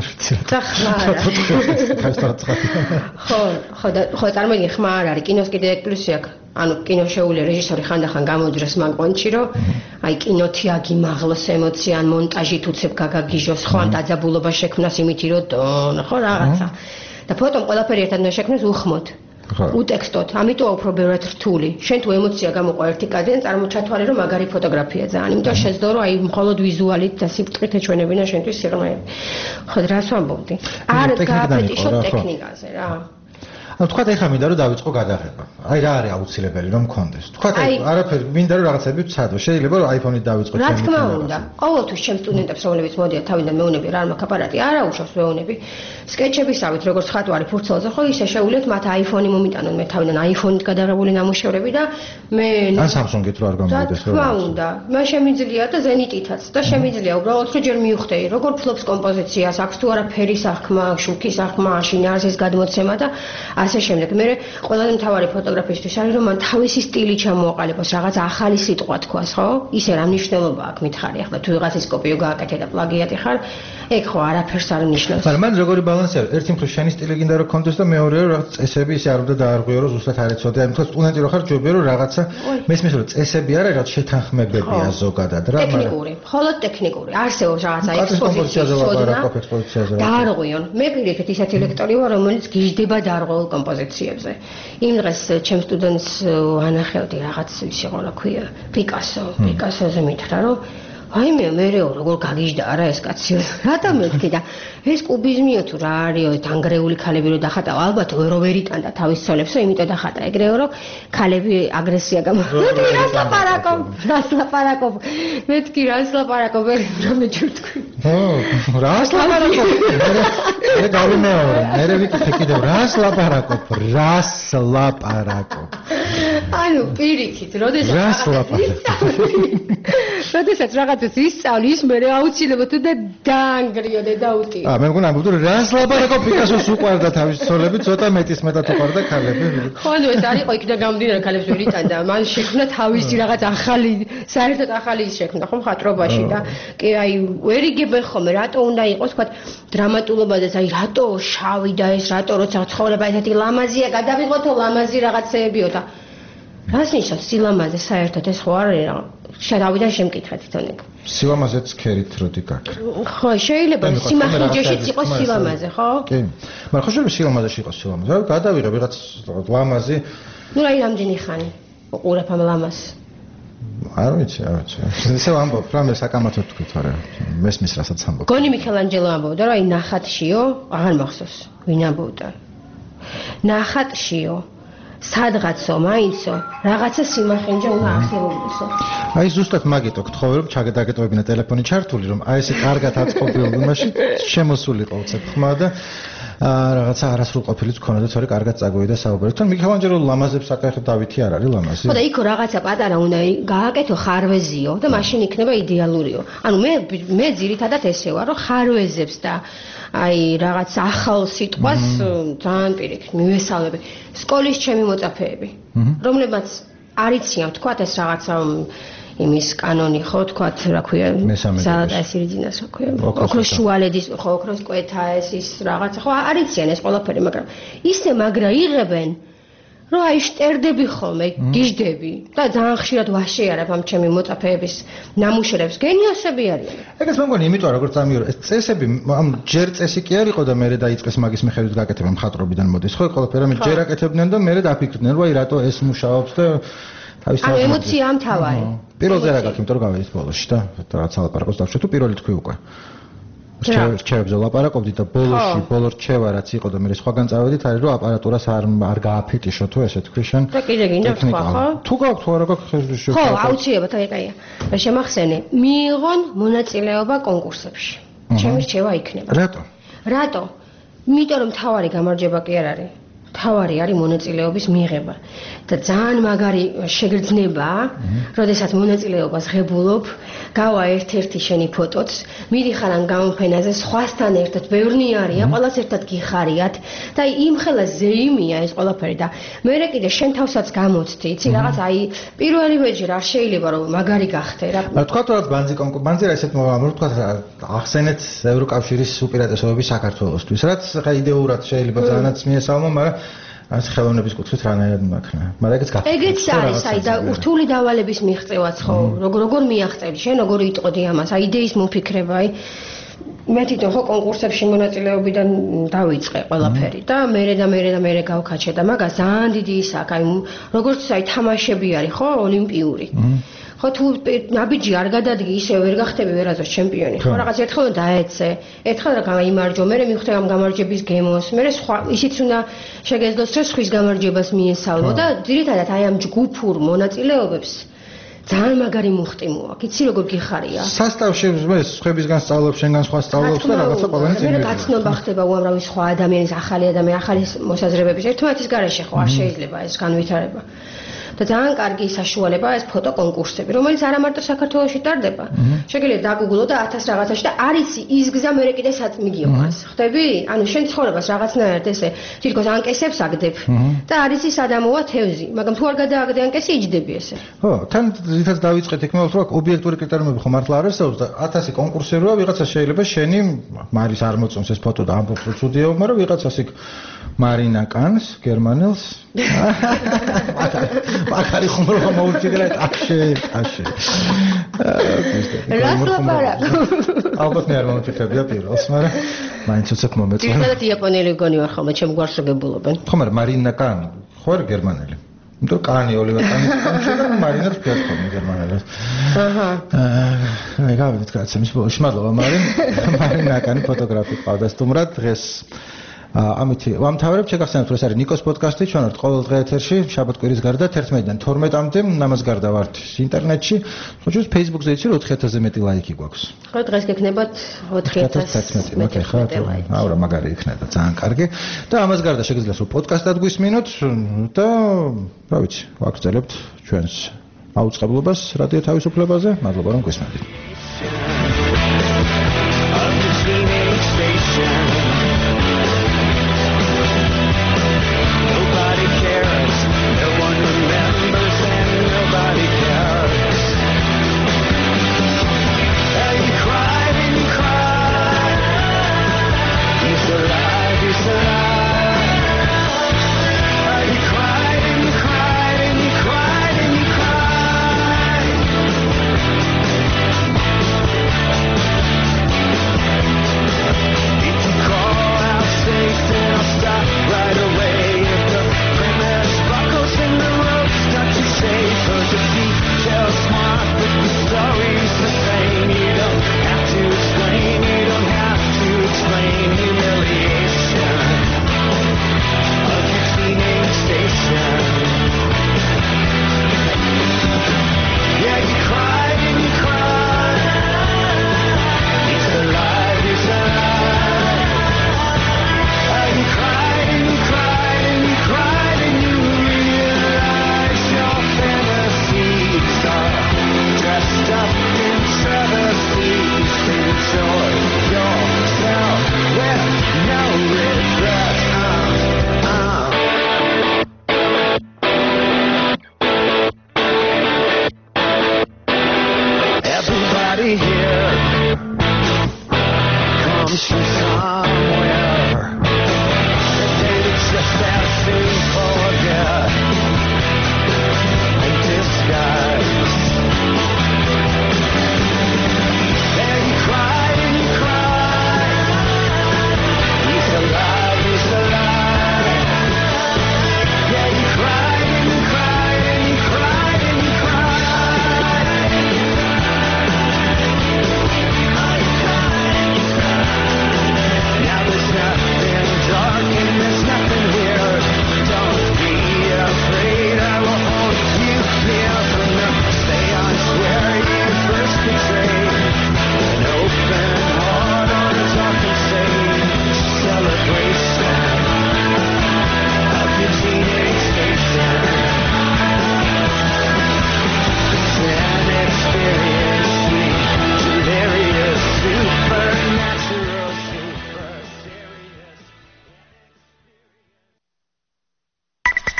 და ხმა არ არის. ხო, ხო და ხო წარმოიდგინე ხმა არ არის. კინოს კიდე ეგ პლუსი აქვს. ანუ კინოშეული რეჟისორი ხანდახან გამოძრეს მაგ პონჩი, რომ აი კინოთი აგიმაღლოს ემოცია, ან მონტაჟით უცებ გაგაგიჟოს, ხო ან დაძაბულობა შექმნას იმითი რომ დონ, ხო რაღაცა. და ფოტომ ყველაფერი ერთად უნდა შექმნას უხმოდ. უტექსტოთ, ამიტომ უფრო ბევრად რთული. შენ თუ ემოცია გამოყვა ერთი კადრიდან, წარმოჩათვალე რომ მაგარი ფოტოგრაფია ძალიან. იმიტომ შეძლო რომ აი მხოლოდ ვიზუალით და სიბრტყით ეჩვენებინა შენთვის სიღრმეები. ხო, რას ვამბობდი? არ გააფეთიშო ტექნიკაზე რა. ანუ თქვა ეხლა მინდა რომ დავიწყო გადაღება. აი რა არის აუცილებელი რომ მქონდეს. თქვა არაფერი მინდა რომ რაღაცები ვცადო. შეიძლება რომ iPhone-ით დავიწყო ჩემი. რა თქმა უნდა. ყოველთვის ჩემ სტუდენტებს რომლებიც მოდიან თავიდან მეუნები რა არ მაქვს აპარატი, არა უშავს მეუნები. სკეჩებისავით როგორც ხატვარი ფურცელზე ხო ისე შეუძლიათ მათ iPhone-ი მომიტანონ მე თავიდან iPhone-ით გადაღებული ნამუშევრები და მე ან Samsung-ით რო არ გამოვიდეს რა. რა თქმა უნდა. მე შემიძლია და Zenit-ითაც და შემიძლია უბრალოდ რომ ჯერ მივხვდე როგორ ფლობს კომპოზიციას, აქვს თუ არა ფერის აღქმა, შუქის აღქმა, შინაარსის გადმოცემა და ასე შემდეგ. მე ყველაზე მთავარი ფოტოგრაფისტვის არის რომ მან თავისი სტილი ჩამოაყალიბოს, რაღაც ახალი სიტყვა თქვას, ხო? ისე რა მნიშვნელობა აქვს მითხარი, ახლა თუ ვიღაცის კოპიო გააკეთე და პლაგიატი ხარ, ეგ ხო არაფერს არ ნიშნავს. მაგრამ მან როგორი ბალანსი არის? ერთი მხრივ შენი სტილი გინდა რომ კონდეს და მეორე რომ რაღაც წესები ისე არ უნდა დაარღვიო რომ ზუსტად არ იცოდე. აი, თქოს სტუდენტი რო ხარ, ჯობია რომ რაღაცა მესმის რომ წესები არა, რაღაც შეთანხმებებია ზოგადად რა, მაგრამ ტექნიკური, მხოლოდ ტექნიკური. არსებობს რაღაცა ექსპოზიციაზე ვაპარაკობ, დაარღვიონ. მე პირიქით ისეთი ლექტორი ვარ, რომელიც გიждდება დაარღვეულ კომპოზიციებზე. იმ დღეს ჩემ სტუდენტს ანახევდი რაღაც ის იყო რა ქვია, პიკასო, პიკასოზე მითხრა რომ აი მე მეეო როგორ გაგიჟდა არა ეს კაცი რატომ მეთქი და ეს კუბიზმიო თუ რა არისო თანგრეული ქალები რო დახატა ალბათ რო ვერიტანდა თავის ცოლებსო იმიტომ დახატა ეგრეო რომ ქალები აგრესია გამოვიდა რას ლაპარაკობ რას ლაპარაკობ მეთქი რას ლაპარაკობ რამე ჯერ თქვი ო რას ლაპარაკობ მე გავიმეორე მე ვიკითხე კიდევ რას ლაპარაკობ რას ლაპარაკობ ანუ პირიქით როდესაც რას ლაპარაკობ როდესაც რაღაცას ისწავლი ის მე აუცილებლად უნდა დაანგრიო და დაუტიო ა მე მგონი ამბობდი რომ რას ლაპარაკობ პიკასოს უყვარდა თავის ცოლები ცოტა მეტის მეტად უყვარდა ქალები ხო ანუ ეს არის ხო იქიდან გამომდინარე ქალებს ვერ იტანდა მან შექმნა თავისი რაღაც ახალი საერთოდ ახალი ის შექმნა ხო მხატვრობაში და კი აი ვერ იგებენ ხოლმე რატო უნდა იყოს თქვა დრამატულობაზე აი რატო შავი და ეს რატო როცა ცხოვრება ესეთი ლამაზია გადავიღოთო ლამაზი რაღაცეებიო და რას ნიშნავს სილამაზე საერთოდ ეს ხო არის რა შედავიდან შემკითხე თვითონ ეგ სილამაზეც ქერით როდი გაქრა ხო შეიძლება სიმახინჯეშიც იყოს სილამაზე ხო კი მაგრამ ხო შეიძლება სილამაზეში იყოს სილამაზე რა გადავიღე ვიღაც ლამაზი ნუ აი რამდენი ხანი უყურებ ამ ლამაზს არ ვიცი არ ვიცი ესე ვამბობ რა მე საკამათოდ თქვით არა მესმის რასაც ამბობ გონი მიქელანჯელო ამბობდა რომ აი ნახატშიო აღარ მახსოვს ვინ ამბობდა ნახატშიო სადღაცო მაინცო რაღაცა სიმახინჯე უნდა არსებობდისო აი ზუსტად მაგიტო გთხოვე რომ ჩაგედაგეტოვებინა ტელეფონი ჩართული რომ აი ესე კარგად აწყობილ იმაში შემოსულიყო უცებ ხმა და რაღაცა არასრულყოფილიც გქონოდა თორე კარგად წაგვიდა საუბარი თან მიქელანჯელო ლამაზებს აკეთებ დავითი არ არის ლამაზი ხო და იქ რაღაცა პატარა უნდა გააკეთო ხარვეზიო და მაშინ იქნება იდეალურიო ანუ მე მე ძირითადად ესე ვარ რომ ხარვეზებს და აი რაღაც ახალ სიტყვას ძალიან პირიქით მივესალმები სკოლის ჩემი მოწაფეები რომლებმაც არიციან თქვა ეს რაღაცა იმის კანონი ხო თქვა რა ქვია სალატა სირიძინას რა ქვია ოქროს შუალედის ხო ოქროს კვეთა ეს ის რაღაცა ხო არიციან ეს ყველაფერი მაგრამ ისე მაგრა იღებენ რომ აი შტერდები ხოლმე გიждები და ძალიან ხშირად ვაშეარებ ამ ჩემი მოწაფეების ნამუშევრებს გენიოსები არიან ეგეც მე მგონი იმიტომ როგორც ამირო ეს წესები ამ ჯერ წესი კი არ იყო და მე დაიწყეს მაგის მიხედვით გაკეთება მხატვრობიდან მოდის ხო ყველაფერი მე ჯერ აკეთებდნენ და მე დაფიქრდნენ რომ აი რატო ეს მუშაობს და თავის ანუ ემოცია ამთავარი პირველზე რა გაქვს იმიტომ რომ გავედის ბოლოში და რაც ალაპარაკოს დავშე თუ პირველი თქვი უკვე რჩევებზე ლაპარაკობდი და ბოლოში ბოლო რჩევა რაც იყო და მე სხვაგან წავედით არის რომ აპარატურას არ არ გააფეტიშო თუ ესე თქვი შენ და კიდე გინდა თქვა ხო თუ გაქვს თუ არა გაქვს ხერხი ხო აუცილებლად აი კაია რა შემახსენე მიიღონ მონაწილეობა კონკურსებში ჩემი რჩევა იქნება რატო რატო იმიტომ რომ თავარი გამარჯვება კი არ არის თავარი არის მონაწილეობის მიღება და ძალიან მაგარი შეგრძნებაა, როდესაც მონაწილეობას ღებულობ, გავა ერთ-ერთი შენი ფოტოც, მიდიხარ ან გამოფენაზე სხვასთან ერთად, ბევრნი არიან, ყველას ერთად გიხარიათ და იმ ხელა ზეიმია ეს ყველაფერი და მერე კიდე შენ თავსაც გამოცდი, იცი რაღაც აი პირველივე ჯერ არ შეიძლება რომ მაგარი გახდე რა. თქვა თუ რაღაც ბანძი კონკურსი, ბანძი რა ისეთ მოგამორ თქვა ახსენეთ ევროკავშირის უპირატესობები საქართველოსთვის, რაც ხა იდეურად შეიძლება ძალიანაც მიესალმო, მაგრამ ეს ხელოვნების კუთხით რანაირად მაქნა. მაგრამ ეგეც გახდა. ეგეც არის, აი და რთული დავალების მიღწევაც ხო, როგორ როგორ მიაღწევდი, შენ როგორ იტყოდი ამას, აი იდეის მოფიქრება, აი მე თვითონ ხო კონკურსებში მონაწილეობიდან დავიწყე ყველაფერი და მერე და მერე და მერე გავქაჩე და მაგას ძალიან დიდი ის აქვს, აი როგორც აი თამაშები არის ხო, ოლიმპიური. ხო თუ ნაბიჯი არ გადადგი ისე ვერ გახდები ვერაზოს ჩემპიონი ხო რაღაც ერთხელ დაეცე ერთხელ რა გამარჯვო მე მივხვდი ამ გამარჯვების გემოს მე სხვა ისიც უნდა შეგეძლოს რომ სხვის გამარჯვებას მიესალმო და ძირითადად აი ამ ჯგუფურ მონაწილეობებს ძალიან მაგარი მუხტიმო აქვს იცი როგორ გიხარია სასტავში მე სხვებისგან სწავლობ შენგან სხვა სწავლობს და რაღაცა ყველანი წინ მე გაცნობა ხდება უამრავი სხვა ადამიანის ახალი ადამიანი ახალი მოსაზრებების ერთმანეთის გარეშე ხო არ შეიძლება ეს განვითარება და ძალიან კარგი საშუალებაა ეს ფოტო კონკურსები, რომელიც არა მარტო საქართველოში ტარდება. შეგიძლიათ დაგუგლო და ათას რაღაცაში და არის ის გზა მე კიდე საწმიგიოყანს. ხდები? ანუ შენ ცხოვრებას რაღაცნაირად ესე თითქოს ანკესებს აგდებ და არის ის ადამიანა თევზი, მაგრამ თუ არ გადააგდე ანკესი იჯდები ესე. ხო, თან ძირითადად დავიწყეთ იქ მე ვთქვა ობიექტური კრიტერიუმები ხო მართლა არ არსებობს და ათასი კონკურსი როა ვიღაცა შეიძლება შენი მარის არ მოწონს ეს ფოტო და ამბობს რომ ცუდია, მაგრამ ვიღაცას იქ მარინა კანს, გერმანელს მაგარი ხუმრობა მოუჭირდა ტახში, ტახში. რას ლაპარაკ? ალბათ მე არ მომწიფებია პირველს, მაგრამ მაინც უცებ მომეწონა. ერთადერთი იაპონელი გონი ვარ ხოლმე, ჩემ გვარს შეგებულობენ. ხო, მაგრამ მარინა კან, ხო არ გერმანელი. ნუ კანი ოლივერ კანის კანში და მარინას ვქეთ ხოლმე გერმანელს. აჰა. აი, გავიდით კაცი, მის ბოლოში მადლობა, მარინ. მარინა კანი ფოტოგრაფი ყავდა სტუმრად დღეს. ამითი ვამთავრებ შეგახსენებთ რომ ეს არის ნიკოს პოდკასტი ჩვენ ვართ ყოველ დღე ეთერში შაბათ-კვირის გარდა თერთმეტიდან თორმეტამდე ამას გარდა ვართ ინტერნეტში ხოჭოს Facebook-ზე იცი რომ ოთხი ათასზე მეტი ლაიკი გვაქვს ხო დღეს გექნებათ ოთხი ათასი მეტი ხა აურა მაგარი იქნება ძალიან კარგი და ამას გარდა შეგიძლიათ რომ პოდკასტად გვისმინოთ და რა ვიცი ვაგრძელებთ ჩვენს აუწყებლობას რადიო თავისუფლებაზე მადლობა რომ გვისმენთ